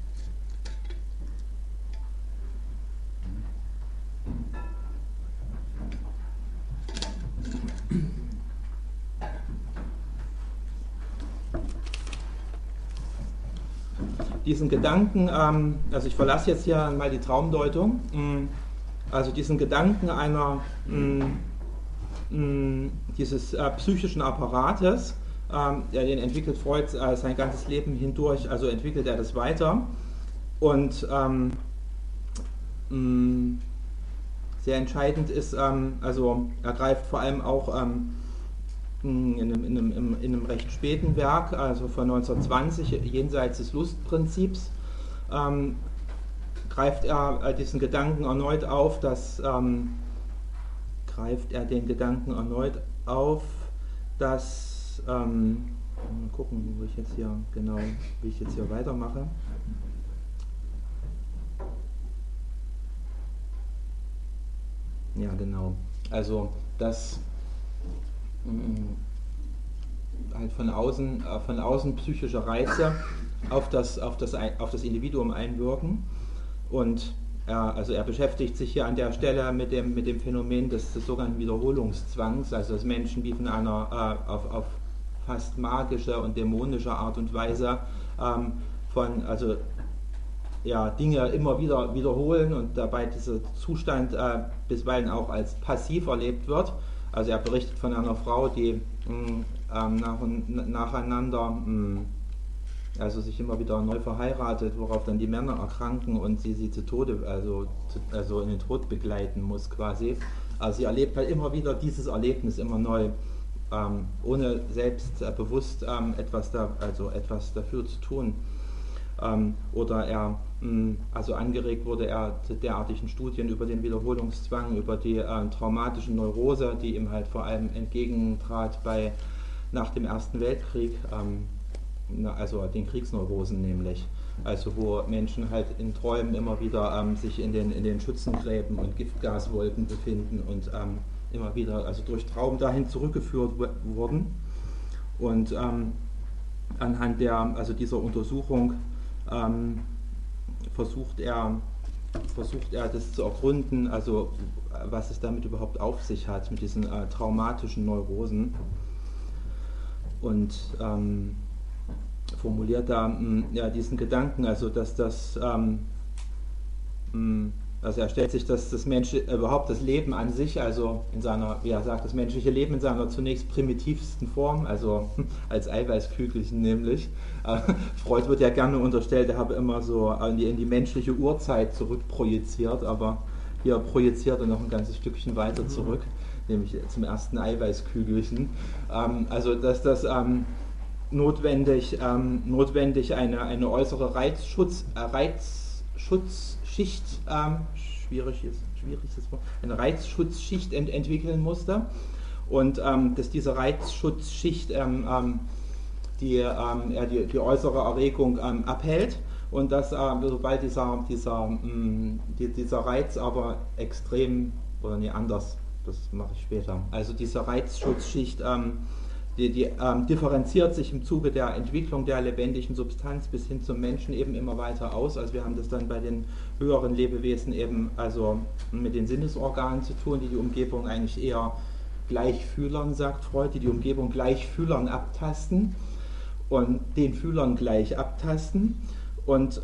Diesen Gedanken, also ich verlasse jetzt hier mal die Traumdeutung, also diesen Gedanken dieses psychischen Apparates, den entwickelt Freud sein ganzes Leben hindurch, also entwickelt er das weiter und sehr entscheidend ist, also er greift vor allem auch in einem recht späten Werk, also von 1920, jenseits des Lustprinzips, greift er diesen Gedanken erneut auf, dass mal gucken, wie ich jetzt hier weitermache. Ja, genau. Also dass halt von außen psychische Reize auf das Individuum einwirken und er beschäftigt sich hier an der Stelle mit dem Phänomen des sogenannten Wiederholungszwangs, also dass Menschen wie von einer auf fast magische und dämonische Art und Weise Dinge immer wieder wiederholen und dabei dieser Zustand bisweilen auch als passiv erlebt wird. Also er berichtet von einer Frau, die nacheinander also sich immer wieder neu verheiratet, worauf dann die Männer erkranken und sie zu Tode, also in den Tod begleiten muss quasi. Also sie erlebt halt immer wieder dieses Erlebnis immer neu, ohne selbst bewusst etwas dafür zu tun. Oder also angeregt wurde er zu derartigen Studien über den Wiederholungszwang, über die traumatische Neurose, die ihm halt vor allem entgegentrat nach dem Ersten Weltkrieg, also den Kriegsneurosen nämlich, also wo Menschen halt in Träumen immer wieder sich in den Schützengräben und Giftgaswolken befinden und immer wieder also durch Traum dahin zurückgeführt wurden. Und anhand dieser Untersuchung versucht er das zu ergründen, also was es damit überhaupt auf sich hat, mit diesen traumatischen Neurosen. Und formuliert da diesen Gedanken, also dass also er stellt sich das überhaupt das Leben an sich, also in seiner, wie er sagt, das menschliche Leben in seiner zunächst primitivsten Form, also als Eiweißkügelchen nämlich. Freud wird ja gerne unterstellt, er habe immer so in die menschliche Urzeit zurückprojiziert, aber hier projiziert er noch ein ganzes Stückchen weiter zurück, nämlich zum ersten Eiweißkügelchen. Also dass das notwendig eine äußere Reizschutzschicht, eine Reizschutzschicht entwickeln musste und dass diese Reizschutzschicht die äußere Erregung abhält und dass sobald dieser Reiz aber extrem, oder nee, anders, das mache ich später, also diese Reizschutzschicht die differenziert sich im Zuge der Entwicklung der lebendigen Substanz bis hin zum Menschen eben immer weiter aus. Also wir haben das dann bei den höheren Lebewesen eben also mit den Sinnesorganen zu tun, die die Umgebung eigentlich eher gleich Fühlern, sagt Freud, die Umgebung gleich Fühlern abtasten und den Fühlern gleich abtasten. Und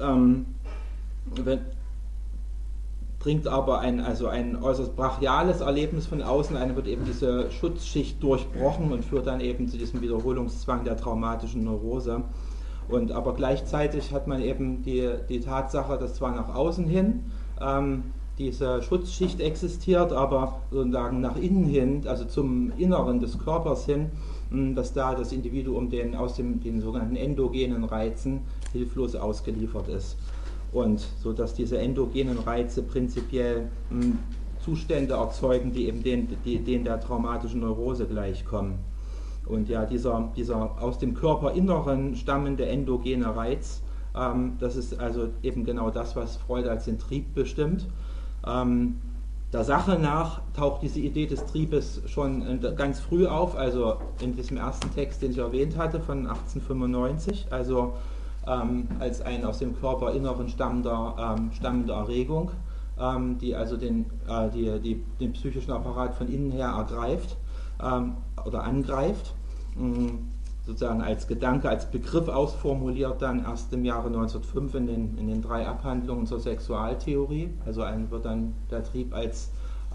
dringt aber ein äußerst brachiales Erlebnis von außen ein, wird eben diese Schutzschicht durchbrochen und führt dann eben zu diesem Wiederholungszwang der traumatischen Neurose. Und aber gleichzeitig hat man eben die Tatsache, dass zwar nach außen hin diese Schutzschicht existiert, aber sozusagen nach innen hin, also zum Inneren des Körpers hin, dass da das Individuum den sogenannten endogenen Reizen hilflos ausgeliefert ist. Und so dass diese endogenen Reize prinzipiell Zustände erzeugen, die eben denen der traumatischen Neurose gleichkommen. Und ja, dieser aus dem Körperinneren stammende endogene Reiz, das ist also eben genau das, was Freud als den Trieb bestimmt. Der Sache nach taucht diese Idee des Triebes schon ganz früh auf, also in diesem ersten Text, den ich erwähnt hatte, von 1895, also als ein aus dem Körperinneren stammende Erregung, die also den psychischen Apparat von innen her ergreift oder angreift, sozusagen als Gedanke, als Begriff ausformuliert dann erst im Jahre 1905 in den 3 Abhandlungen zur Sexualtheorie. Also wird dann der Trieb als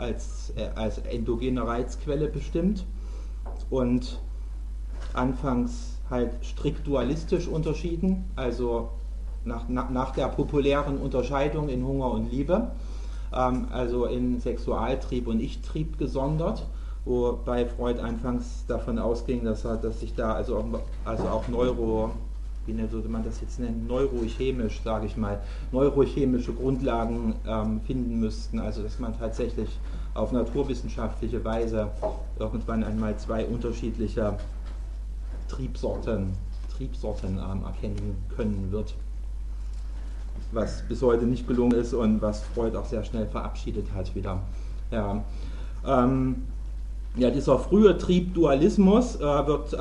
endogene Reizquelle bestimmt und anfangs halt strikt dualistisch unterschieden, also nach der populären Unterscheidung in Hunger und Liebe, also in Sexualtrieb und Ich-Trieb gesondert, wobei Freud anfangs davon ausging, dass sich da also auch wie würde man das jetzt nennen, neurochemisch, sage ich mal, neurochemische Grundlagen finden müssten, also dass man tatsächlich auf naturwissenschaftliche Weise irgendwann einmal 2 unterschiedliche Triebsorten erkennen können wird, was bis heute nicht gelungen ist und was Freud auch sehr schnell verabschiedet hat wieder. Ja, dieser frühe Triebdualismus wird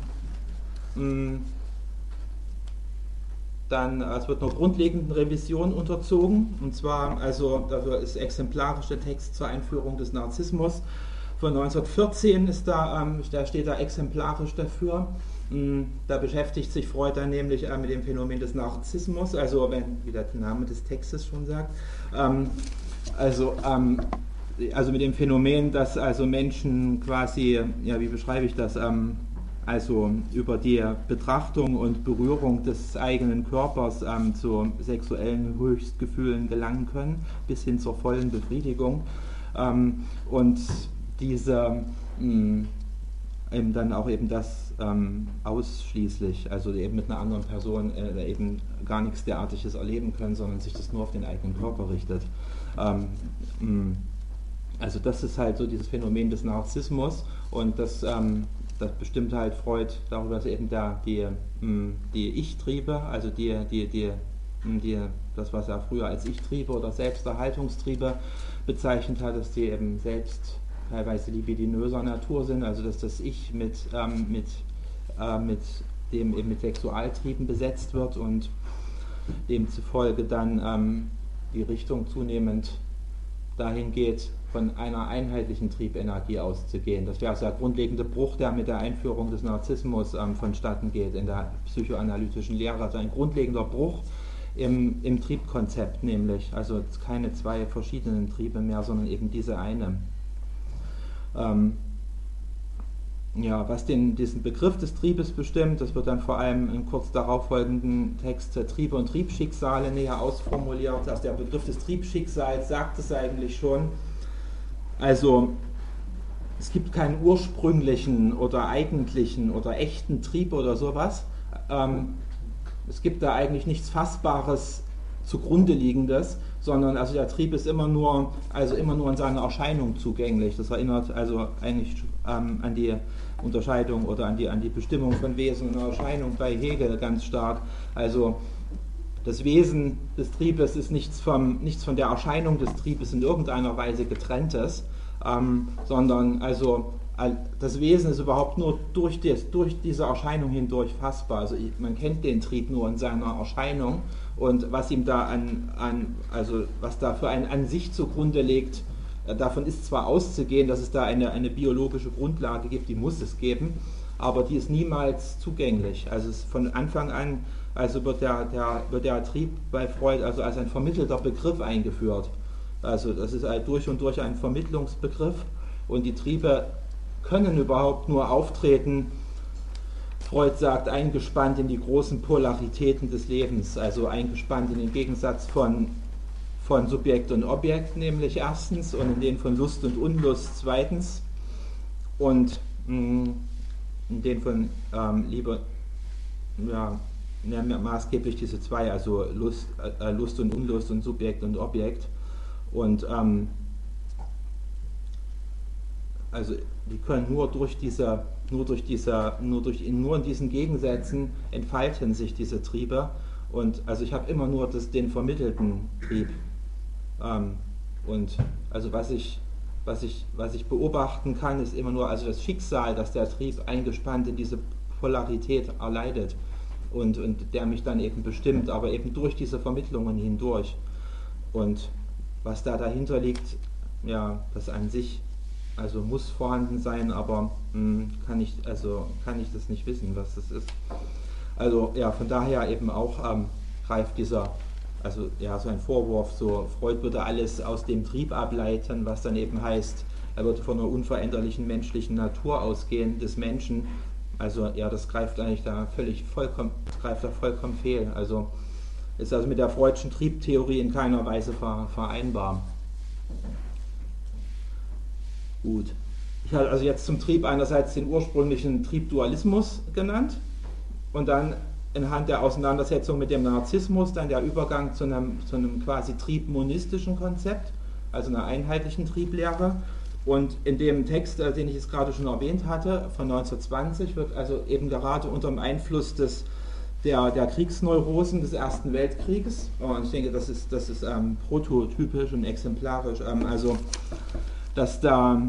es wird einer grundlegenden Revision unterzogen, und zwar, also dafür ist exemplarisch der Text zur Einführung des Narzissmus von 1914 steht da exemplarisch dafür. Da beschäftigt sich Freud dann nämlich mit dem Phänomen des Narzissmus, also wie der Name des Textes schon sagt, also mit dem Phänomen, dass also Menschen quasi, ja, wie beschreibe ich das, also über die Betrachtung und Berührung des eigenen Körpers zu sexuellen Höchstgefühlen gelangen können, bis hin zur vollen Befriedigung. Und diese eben dann auch eben das ausschließlich, also eben mit einer anderen Person eben gar nichts derartiges erleben können, sondern sich das nur auf den eigenen Körper richtet. Also das ist halt so dieses Phänomen des Narzissmus, und das bestimmt halt Freud darüber, dass eben die Ich-Triebe, also das, was er früher als Ich-Triebe oder Selbsterhaltungstriebe bezeichnet hat, dass die eben selbst teilweise libidinöser Natur sind, also dass das Ich mit Sexualtrieben besetzt wird und demzufolge dann die Richtung zunehmend dahin geht, von einer einheitlichen Triebenergie auszugehen. Das wäre also der grundlegende Bruch, der mit der Einführung des Narzissmus vonstatten geht in der psychoanalytischen Lehre. Also ein grundlegender Bruch im Triebkonzept nämlich. Also keine 2 verschiedenen Triebe mehr, sondern eben diese eine. Was diesen Begriff des Triebes bestimmt, das wird dann vor allem im kurz darauf folgenden Text Triebe und Triebschicksale näher ausformuliert. Also der Begriff des Triebschicksals sagt es eigentlich schon. Also es gibt keinen ursprünglichen oder eigentlichen oder echten Trieb oder sowas. Es gibt da eigentlich nichts Fassbares zugrunde liegendes, sondern also der Trieb ist immer nur in seiner Erscheinung zugänglich. Das erinnert also eigentlich an die Unterscheidung oder an die Bestimmung von Wesen und Erscheinung bei Hegel ganz stark. Also das Wesen des Triebes ist nichts von der Erscheinung des Triebes in irgendeiner Weise getrenntes, sondern also das Wesen ist überhaupt nur durch diese Erscheinung hindurch fassbar. Also man kennt den Trieb nur in seiner Erscheinung und was ihm da also was da für ein an sich zugrunde liegt, davon ist zwar auszugehen, dass es da eine biologische Grundlage gibt, die muss es geben, aber die ist niemals zugänglich. Also es ist von Anfang an, also wird der Trieb bei Freud also als ein vermittelter Begriff eingeführt. Also das ist halt durch und durch ein Vermittlungsbegriff und die Triebe können überhaupt nur auftreten, Freud sagt, eingespannt in die großen Polaritäten des Lebens, also eingespannt in den Gegensatz von Subjekt und Objekt, nämlich erstens, und in den von Lust und Unlust zweitens, und in den von Liebe, maßgeblich diese zwei, also Lust und Unlust und Subjekt und Objekt. Und also die können nur in diesen Gegensätzen entfalten sich diese Triebe. Und also ich habe immer nur den vermittelten Trieb. Und also was ich beobachten kann, ist immer nur also das Schicksal, dass der Trieb eingespannt in diese Polarität erleidet und der mich dann eben bestimmt, aber eben durch diese Vermittlungen hindurch. Und was da dahinter liegt, ja, das an sich also muss vorhanden sein, aber kann ich das nicht wissen, was das ist. Also ja, von daher eben auch greift dieser, also ja, so ein Vorwurf, so Freud würde alles aus dem Trieb ableiten, was dann eben heißt, er würde von einer unveränderlichen menschlichen Natur ausgehen, des Menschen. Also ja, das greift eigentlich da vollkommen fehl. Also ist also mit der Freudschen Triebtheorie in keiner Weise vereinbar. Gut. Ich habe also jetzt zum Trieb einerseits den ursprünglichen Triebdualismus genannt und dann anhand der Auseinandersetzung mit dem Narzissmus dann der Übergang zu einem quasi triebmonistischen Konzept, also einer einheitlichen Trieblehre. Und in dem Text, den ich jetzt gerade schon erwähnt hatte, von 1920, wird also eben gerade unter dem Einfluss der Kriegsneurosen des Ersten Weltkrieges, und ich denke, das ist prototypisch und exemplarisch, also dass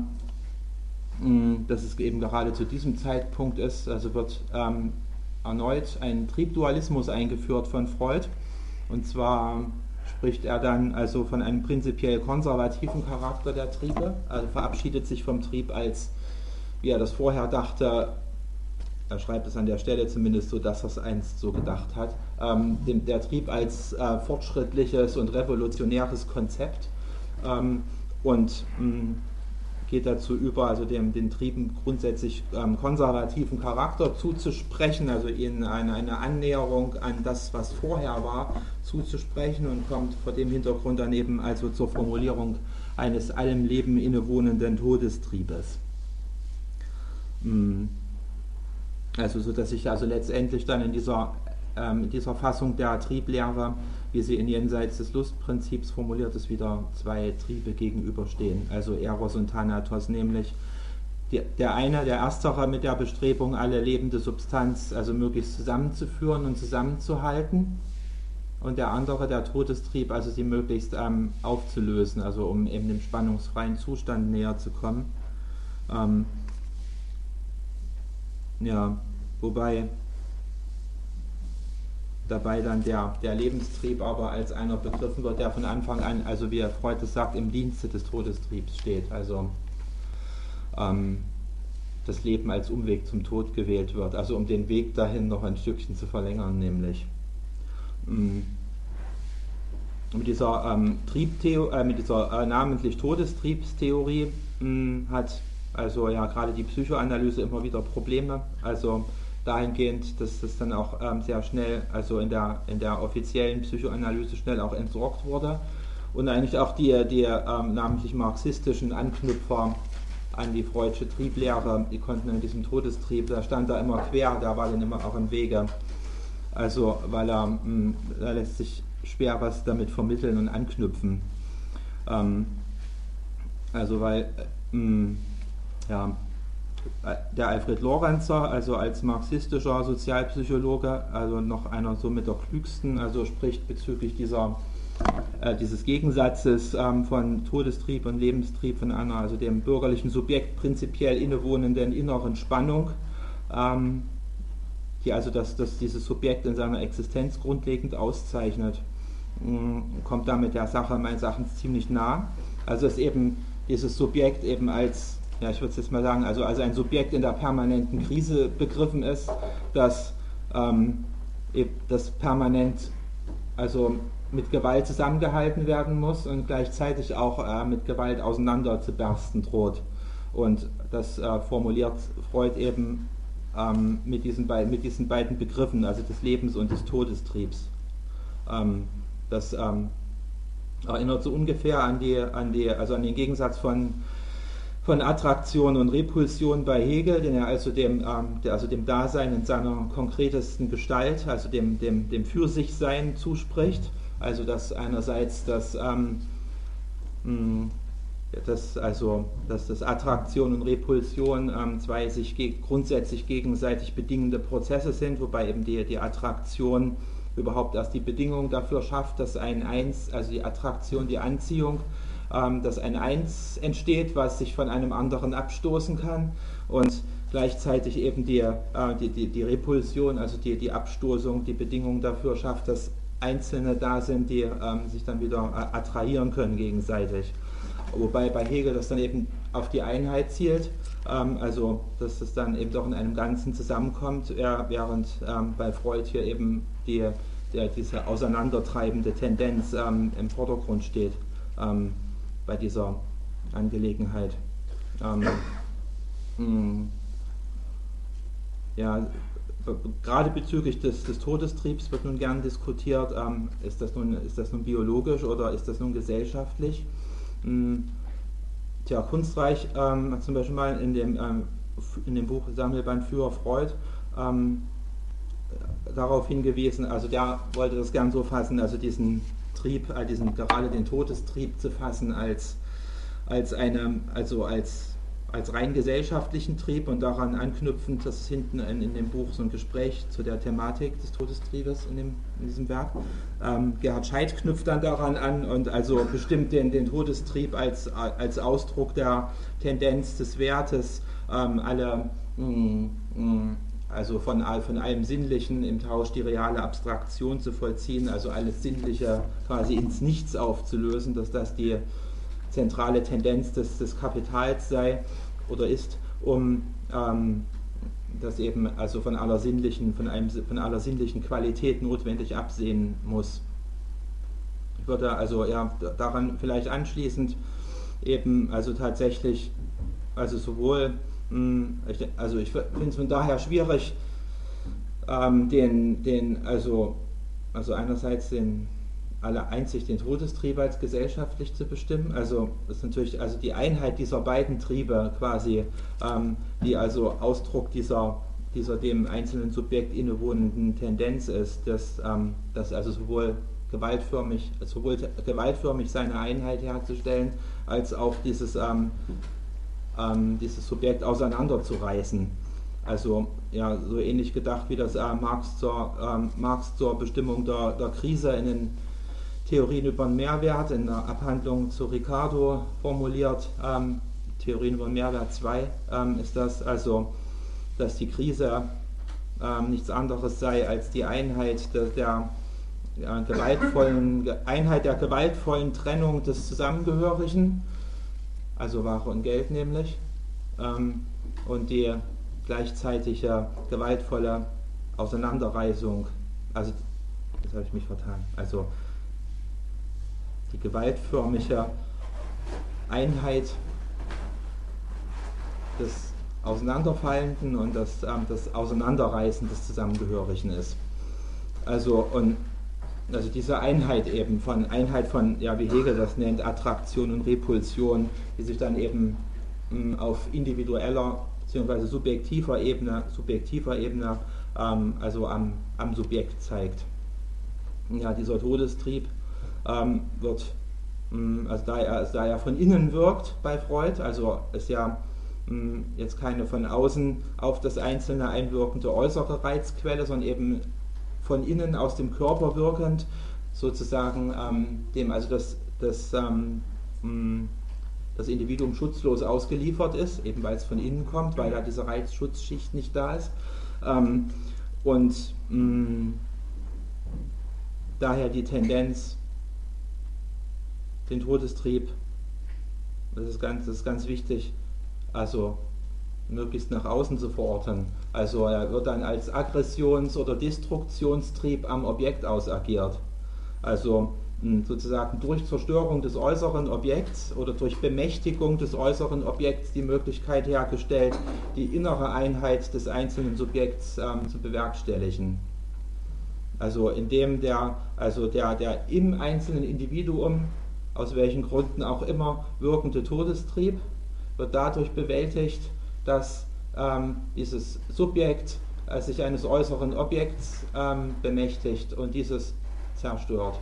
es eben gerade zu diesem Zeitpunkt ist, also wird erneut ein Triebdualismus eingeführt von Freud, und zwar spricht er dann also von einem prinzipiell konservativen Charakter der Triebe, also verabschiedet sich vom Trieb als, wie er das vorher dachte, er schreibt es an der Stelle zumindest so, dass er es einst so gedacht hat, der Trieb als fortschrittliches und revolutionäres Konzept und geht dazu über, also den Trieben grundsätzlich konservativen Charakter zuzusprechen, also ihnen eine Annäherung an das, was vorher war, zuzusprechen, und kommt vor dem Hintergrund dann eben also zur Formulierung eines allem Leben innewohnenden Todestriebes. Also so, dass sich also letztendlich dann in dieser Fassung der Trieblehre, wie sie in Jenseits des Lustprinzips formuliert ist, wieder zwei Triebe gegenüberstehen, also Eros und Thanatos, nämlich der erstere mit der Bestrebung, alle lebende Substanz also möglichst zusammenzuführen und zusammenzuhalten, und der andere, der Todestrieb, also sie möglichst aufzulösen, also um eben dem spannungsfreien Zustand näher zu kommen. Wobei dabei dann der Lebenstrieb aber als einer begriffen wird, der von Anfang an, also wie Freud es sagt, im Dienste des Todestriebs steht, also das Leben als Umweg zum Tod gewählt wird, also um den Weg dahin noch ein Stückchen zu verlängern, nämlich. Mit dieser namentlich Todestriebstheorie hat also ja gerade die Psychoanalyse immer wieder Probleme, also dahingehend, dass das dann auch sehr schnell, also in der offiziellen Psychoanalyse schnell auch entsorgt wurde, und eigentlich auch die namentlich marxistischen Anknüpfer an die Freudsche Trieblehre, die konnten in diesem Todestrieb, da stand da immer quer, da war dann immer auch im Wege, also weil er lässt sich schwer was damit vermitteln und anknüpfen. Also weil ja, der Alfred Lorenzer, also als marxistischer Sozialpsychologe, also noch einer so mit der klügsten, also spricht bezüglich dieses Gegensatzes von Todestrieb und Lebenstrieb von einer, also dem bürgerlichen Subjekt prinzipiell innewohnenden inneren Spannung, die also dass dieses Subjekt in seiner Existenz grundlegend auszeichnet, kommt damit der Sache meines Erachtens ziemlich nah. Also dass eben dieses Subjekt eben als, ja, ich würde es jetzt mal sagen, also ein Subjekt in der permanenten Krise begriffen ist, das permanent also mit Gewalt zusammengehalten werden muss und gleichzeitig auch mit Gewalt auseinanderzubersten droht. Und das formuliert Freud eben mit diesen beiden Begriffen, also des Lebens- und des Todestriebs. Das erinnert so ungefähr an den Gegensatz von Attraktion und Repulsion bei Hegel, den er also dem Dasein in seiner konkretesten Gestalt, also dem Für-sich-Sein zuspricht. Also dass einerseits dass Attraktion und Repulsion zwei sich grundsätzlich gegenseitig bedingende Prozesse sind, wobei eben die Attraktion überhaupt erst die Bedingung dafür schafft, dass also die Attraktion, die Anziehung, dass ein Eins entsteht, was sich von einem anderen abstoßen kann, und gleichzeitig eben die Repulsion, also die Abstoßung, die Bedingung dafür schafft, dass Einzelne da sind, die sich dann wieder attrahieren können gegenseitig. Wobei bei Hegel das dann eben auf die Einheit zielt, also dass es dann eben doch in einem Ganzen zusammenkommt, während bei Freud hier eben diese auseinandertreibende Tendenz im Vordergrund steht bei dieser Angelegenheit. Ja, gerade bezüglich des Todestriebs wird nun gern diskutiert, ist das nun biologisch oder ist das nun gesellschaftlich? Kunstreich hat zum Beispiel mal in dem Buch Sammelband für Freud darauf hingewiesen, also der wollte das gern so fassen, also diesen Trieb, gerade den Todestrieb zu fassen als rein gesellschaftlichen Trieb, und daran anknüpfend, das ist hinten in dem Buch so ein Gespräch zu der Thematik des Todestriebes in diesem Werk. Gerhard Scheidt knüpft dann daran an und also bestimmt den Todestrieb als Ausdruck der Tendenz des Wertes, also von allem Sinnlichen im Tausch die reale Abstraktion zu vollziehen, also alles Sinnliche quasi ins Nichts aufzulösen, dass das die zentrale Tendenz des Kapitals sei oder ist, das eben also von aller sinnlichen Qualität notwendig absehen muss. Ich würde also daran vielleicht anschließend eben also tatsächlich also sowohl ich finde es von daher schwierig, also einerseits einzig den Todestrieb als gesellschaftlich zu bestimmen, also das ist natürlich also die Einheit dieser beiden Triebe quasi, die also Ausdruck dieser dem einzelnen Subjekt innewohnenden Tendenz ist, dass also sowohl gewaltförmig seine Einheit herzustellen, als auch dieses Subjekt auseinanderzureißen. Also ja, so ähnlich gedacht wie das Marx zur Bestimmung der Krise in den Theorien über den Mehrwert in der Abhandlung zu Ricardo formuliert, Theorien über den Mehrwert 2, ist das also, dass die Krise nichts anderes sei als die Einheit der gewaltvollen Trennung des Zusammengehörigen, also Ware und Geld nämlich, und die gleichzeitige gewaltvolle Auseinanderreißung, also das habe ich mich vertan, also die gewaltförmige Einheit des Auseinanderfallenden und das Auseinanderreißen des Zusammengehörigen ist. Also diese Einheit von, ja, wie Hegel das nennt, Attraktion und Repulsion, die sich dann eben auf individueller bzw. subjektiver Ebene also am Subjekt zeigt. ja, dieser Todestrieb wird, also da er von innen wirkt bei Freud, also ist ja jetzt keine von außen auf das Einzelne einwirkende äußere Reizquelle, sondern eben von innen aus dem Körper wirkend, sozusagen dem also das Individuum schutzlos ausgeliefert ist, eben weil es von innen kommt, weil da diese Reizschutzschicht nicht da ist. Und daher die Tendenz, den Todestrieb, das ist ganz wichtig, also möglichst nach außen zu verorten. Also er wird dann als Aggressions- oder Destruktionstrieb am Objekt ausagiert. Also sozusagen durch Zerstörung des äußeren Objekts oder durch Bemächtigung des äußeren Objekts die Möglichkeit hergestellt, die innere Einheit des einzelnen Subjekts zu bewerkstelligen. Also indem der im einzelnen Individuum, aus welchen Gründen auch immer, wirkende Todestrieb wird dadurch bewältigt, dass dieses Subjekt sich eines äußeren Objekts bemächtigt und dieses zerstört.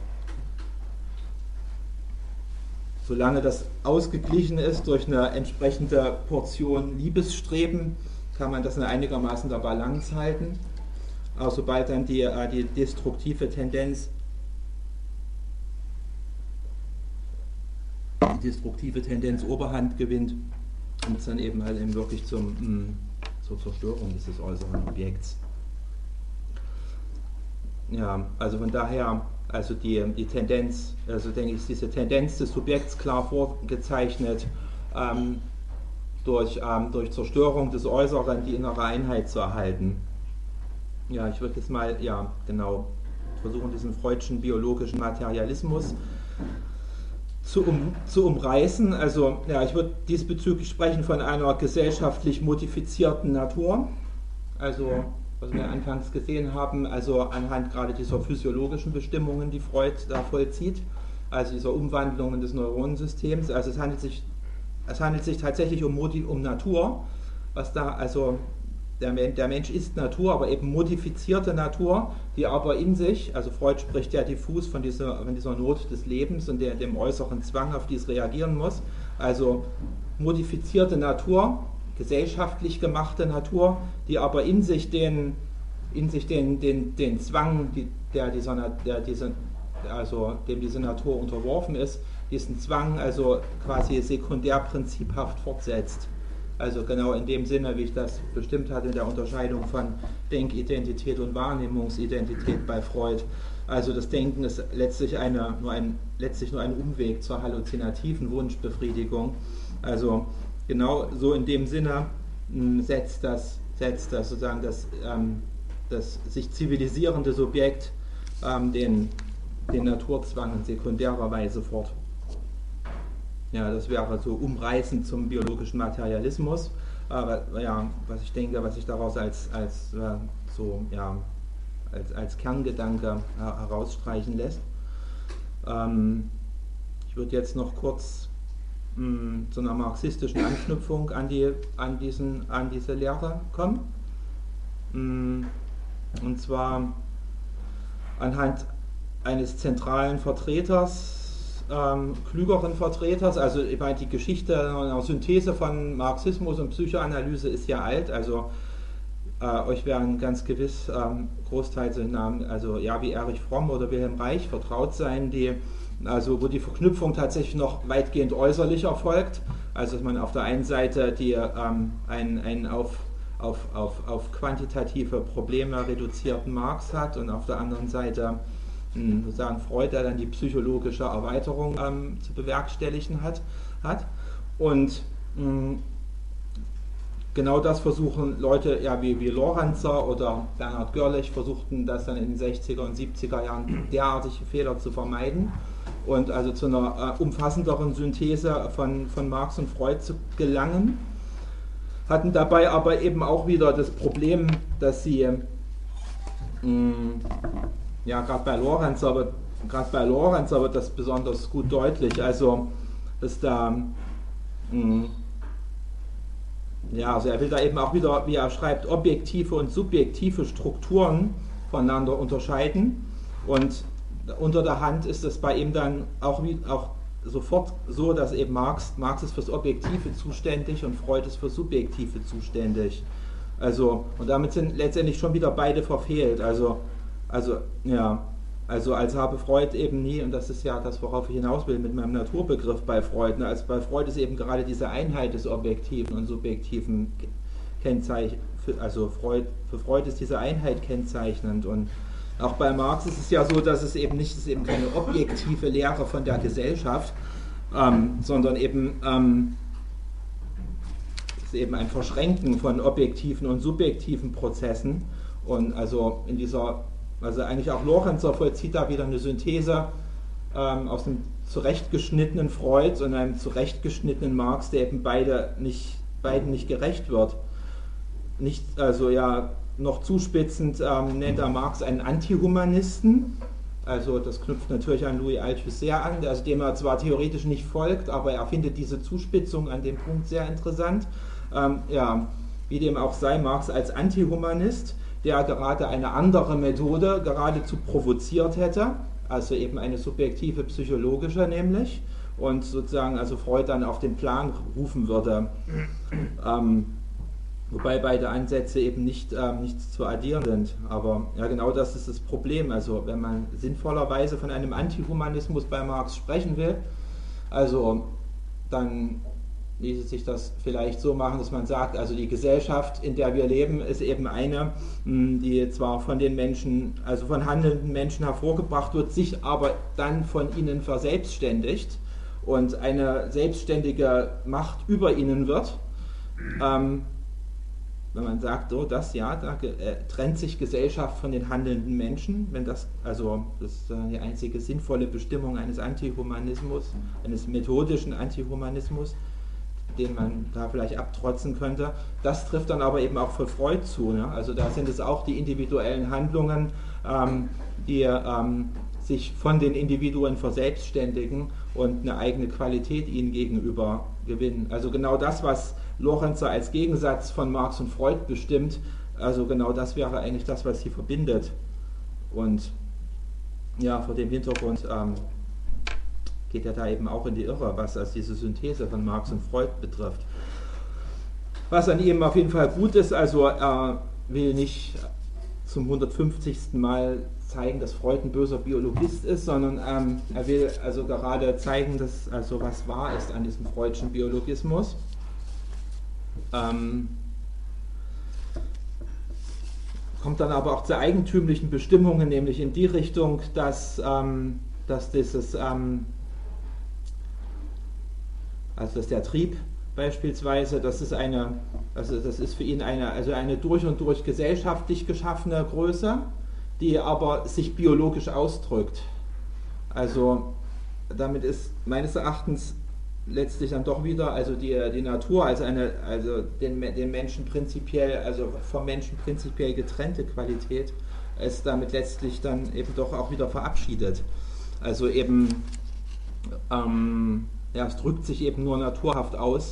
Solange das ausgeglichen ist durch eine entsprechende Portion Liebesstreben, kann man das in einigermaßen der Balance halten. Aber sobald dann die destruktive Tendenz Oberhand gewinnt, kommt es dann eben halt eben wirklich zur Zerstörung dieses äußeren Objekts. Ja, also von daher, also die Tendenz, also denke ich, ist diese Tendenz des Subjekts klar vorgezeichnet, durch Zerstörung des Äußeren die innere Einheit zu erhalten. Ja, ich würde jetzt mal, ja, genau, versuchen, diesen freudschen biologischen Materialismus zu umreißen. Also, ja, ich würde diesbezüglich sprechen von einer gesellschaftlich modifizierten Natur. Also, was wir anfangs gesehen haben, also anhand gerade dieser physiologischen Bestimmungen, die Freud da vollzieht, also dieser Umwandlungen des Neuronensystems. Also es handelt sich tatsächlich um Natur, was da, also der Mensch ist Natur, aber eben modifizierte Natur, die aber in sich, also Freud spricht ja diffus von dieser Not des Lebens und dem äußeren Zwang, auf die es reagieren muss, also modifizierte Natur, gesellschaftlich gemachte Natur, die aber in sich den Zwang, dem diese Natur unterworfen ist, diesen Zwang also quasi sekundärprinziphaft fortsetzt. Also genau in dem Sinne, wie ich das bestimmt hatte in der Unterscheidung von Denkidentität und Wahrnehmungsidentität bei Freud. Also das Denken ist letztlich nur ein Umweg zur halluzinativen Wunschbefriedigung. Also genau so in dem Sinne setzt das sozusagen das sich zivilisierende Subjekt den Naturzwang in sekundärer Weise fort. Ja, das wäre so umreißend zum biologischen Materialismus, ja, was sich daraus als Kerngedanke herausstreichen lässt. Ich würde jetzt noch kurz zu einer marxistischen Anknüpfung an diese Lehre kommen. Und zwar anhand eines zentralen Vertreters, klügeren Vertreters, also ich meine, die Geschichte einer Synthese von Marxismus und Psychoanalyse ist ja alt, also euch werden ganz gewiss großteils Namen, also ja, wie Erich Fromm oder Wilhelm Reich vertraut sein, wo die Verknüpfung tatsächlich noch weitgehend äußerlich erfolgt, also dass man auf der einen Seite einen auf quantitative Probleme reduzierten Marx hat und auf der anderen Seite sozusagen Freud, der dann die psychologische Erweiterung zu bewerkstelligen hat. Und genau das versuchen Leute, ja, wie Lorenzer oder Bernhard Görlich, versuchten das dann in den 60er und 70er Jahren derartige Fehler zu vermeiden und also zu einer umfassenderen Synthese von Marx und Freud zu gelangen, hatten dabei aber eben auch wieder das Problem, dass sie ja, gerade bei Lorenzer wird das besonders gut deutlich, also dass da ja, also er will da eben auch wieder, wie er schreibt, objektive und subjektive Strukturen voneinander unterscheiden und unter der Hand ist es bei ihm dann auch sofort so, dass eben Marx ist fürs Objektive zuständig und Freud ist fürs Subjektive zuständig. Also, und damit sind letztendlich schon wieder beide verfehlt. Also als habe Freud eben nie, und das ist ja das, worauf ich hinaus will mit meinem Naturbegriff bei Freud, als bei Freud ist eben gerade diese Einheit des objektiven und subjektiven Kennzeichen, also für Freud ist diese Einheit kennzeichnend, und auch bei Marx ist es ja so, dass es eben nicht, es ist eben keine objektive Lehre von der Gesellschaft, sondern eben es ist eben ein Verschränken von objektiven und subjektiven Prozessen, und also eigentlich auch Lorenzer vollzieht da wieder eine Synthese aus einem zurechtgeschnittenen Freud und einem zurechtgeschnittenen Marx, der eben beiden nicht gerecht wird. Noch zuspitzend nennt er Marx einen Antihumanisten. Also das knüpft natürlich an Louis Althusser an, also dem er zwar theoretisch nicht folgt, aber er findet diese Zuspitzung an dem Punkt sehr interessant. Wie dem auch sei, Marx als Antihumanist, der gerade eine andere Methode geradezu provoziert hätte, also eben eine subjektive psychologische nämlich, und sozusagen also Freud dann auf den Plan rufen würde. Wobei beide Ansätze eben nichts zu addieren sind. Aber ja, genau das ist das Problem. Also wenn man sinnvollerweise von einem Antihumanismus bei Marx sprechen will, also dann ließe sich das vielleicht so machen, dass man sagt, also die Gesellschaft, in der wir leben, ist eben eine, die zwar von den Menschen, also von handelnden Menschen hervorgebracht wird, sich aber dann von ihnen verselbstständigt und eine selbstständige Macht über ihnen wird. Wenn man sagt, so, da trennt sich Gesellschaft von den handelnden Menschen, das ist die einzige sinnvolle Bestimmung eines Antihumanismus, eines methodischen Antihumanismus, den man da vielleicht abtrotzen könnte. Das trifft dann aber eben auch für Freud zu. Ne? Also da sind es auch die individuellen Handlungen, die sich von den Individuen verselbstständigen und eine eigene Qualität ihnen gegenüber gewinnen. Also genau das, was Lorenzer als Gegensatz von Marx und Freud bestimmt, also genau das wäre eigentlich das, was sie verbindet. Und ja, vor dem Hintergrund geht er da eben auch in die Irre, was also diese Synthese von Marx und Freud betrifft. Was an ihm auf jeden Fall gut ist, also er will nicht zum 150. Mal zeigen, dass Freud ein böser Biologist ist, sondern er will also gerade zeigen, dass also was wahr ist an diesem freudschen Biologismus. Kommt dann aber auch zu eigentümlichen Bestimmungen, nämlich in die Richtung, dass der Trieb beispielsweise, das ist für ihn eine durch und durch gesellschaftlich geschaffene Größe, die aber sich biologisch ausdrückt. Also damit ist meines Erachtens letztlich dann doch wieder, also die Natur als den Menschen prinzipiell, also vom Menschen prinzipiell getrennte Qualität, ist damit letztlich dann eben doch auch wieder verabschiedet. Also eben, es drückt sich eben nur naturhaft aus,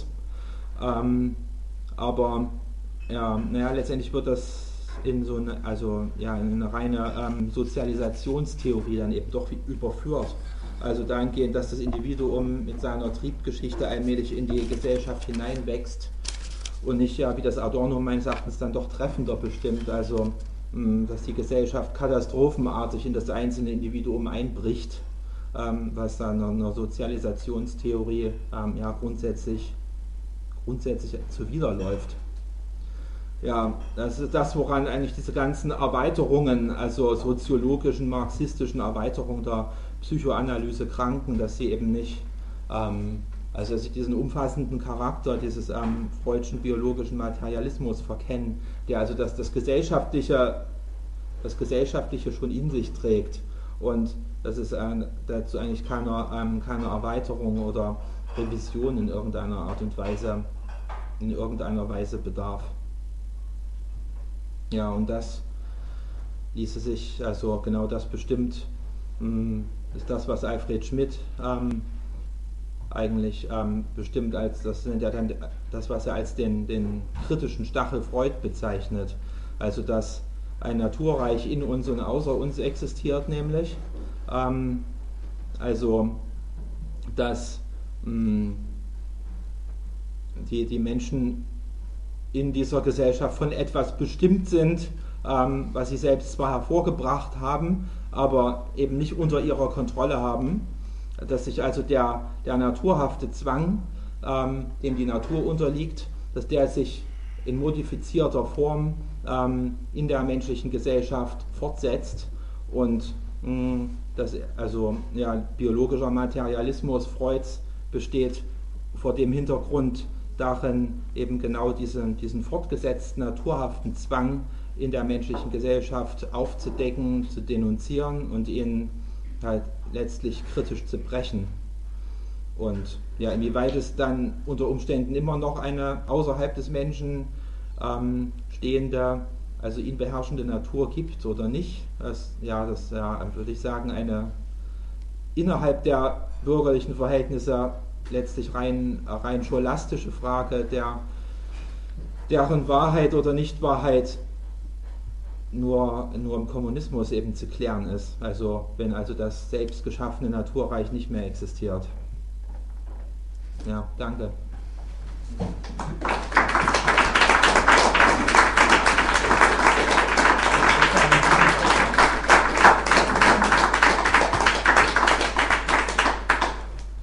aber letztendlich wird das in eine reine Sozialisationstheorie dann eben doch überführt. Also dahingehend, dass das Individuum mit seiner Triebgeschichte allmählich in die Gesellschaft hineinwächst und nicht, wie das Adorno meines Erachtens dann doch treffender bestimmt, also dass die Gesellschaft katastrophenartig in das einzelne Individuum einbricht, was dann einer Sozialisationstheorie grundsätzlich zuwiderläuft. Ja, das ist das, woran eigentlich diese ganzen Erweiterungen, also soziologischen, marxistischen Erweiterungen der Psychoanalyse kranken, dass sie eben nicht, dass sie diesen umfassenden Charakter dieses freudschen biologischen Materialismus verkennen, der also das Gesellschaftliche schon in sich trägt und dass es dazu eigentlich keiner Erweiterung oder Revision in irgendeiner Art und Weise, bedarf. Ja, und das ließe sich, also genau das bestimmt, ist das, was Alfred Schmidt eigentlich bestimmt als, das nennt er dann das, was er als den kritischen Stachel Freud bezeichnet. Also dass ein Naturreich in uns und außer uns existiert nämlich, Also dass die Menschen in dieser Gesellschaft von etwas bestimmt sind, was sie selbst zwar hervorgebracht haben, aber eben nicht unter ihrer Kontrolle haben, dass sich also der naturhafte Zwang, dem die Natur unterliegt, dass der sich in modifizierter Form in der menschlichen Gesellschaft fortsetzt und dass also biologischer Materialismus Freuds besteht vor dem Hintergrund darin, eben genau diesen fortgesetzten naturhaften Zwang in der menschlichen Gesellschaft aufzudecken, zu denunzieren und ihn halt letztlich kritisch zu brechen. Und ja, inwieweit es dann unter Umständen immer noch eine außerhalb des Menschen stehende, also ihn beherrschende Natur gibt oder nicht, das würde ich sagen, eine innerhalb der bürgerlichen Verhältnisse letztlich rein scholastische Frage, deren Wahrheit oder Nichtwahrheit nur im Kommunismus eben zu klären ist. Also wenn also das selbst geschaffene Naturreich nicht mehr existiert. Ja, danke.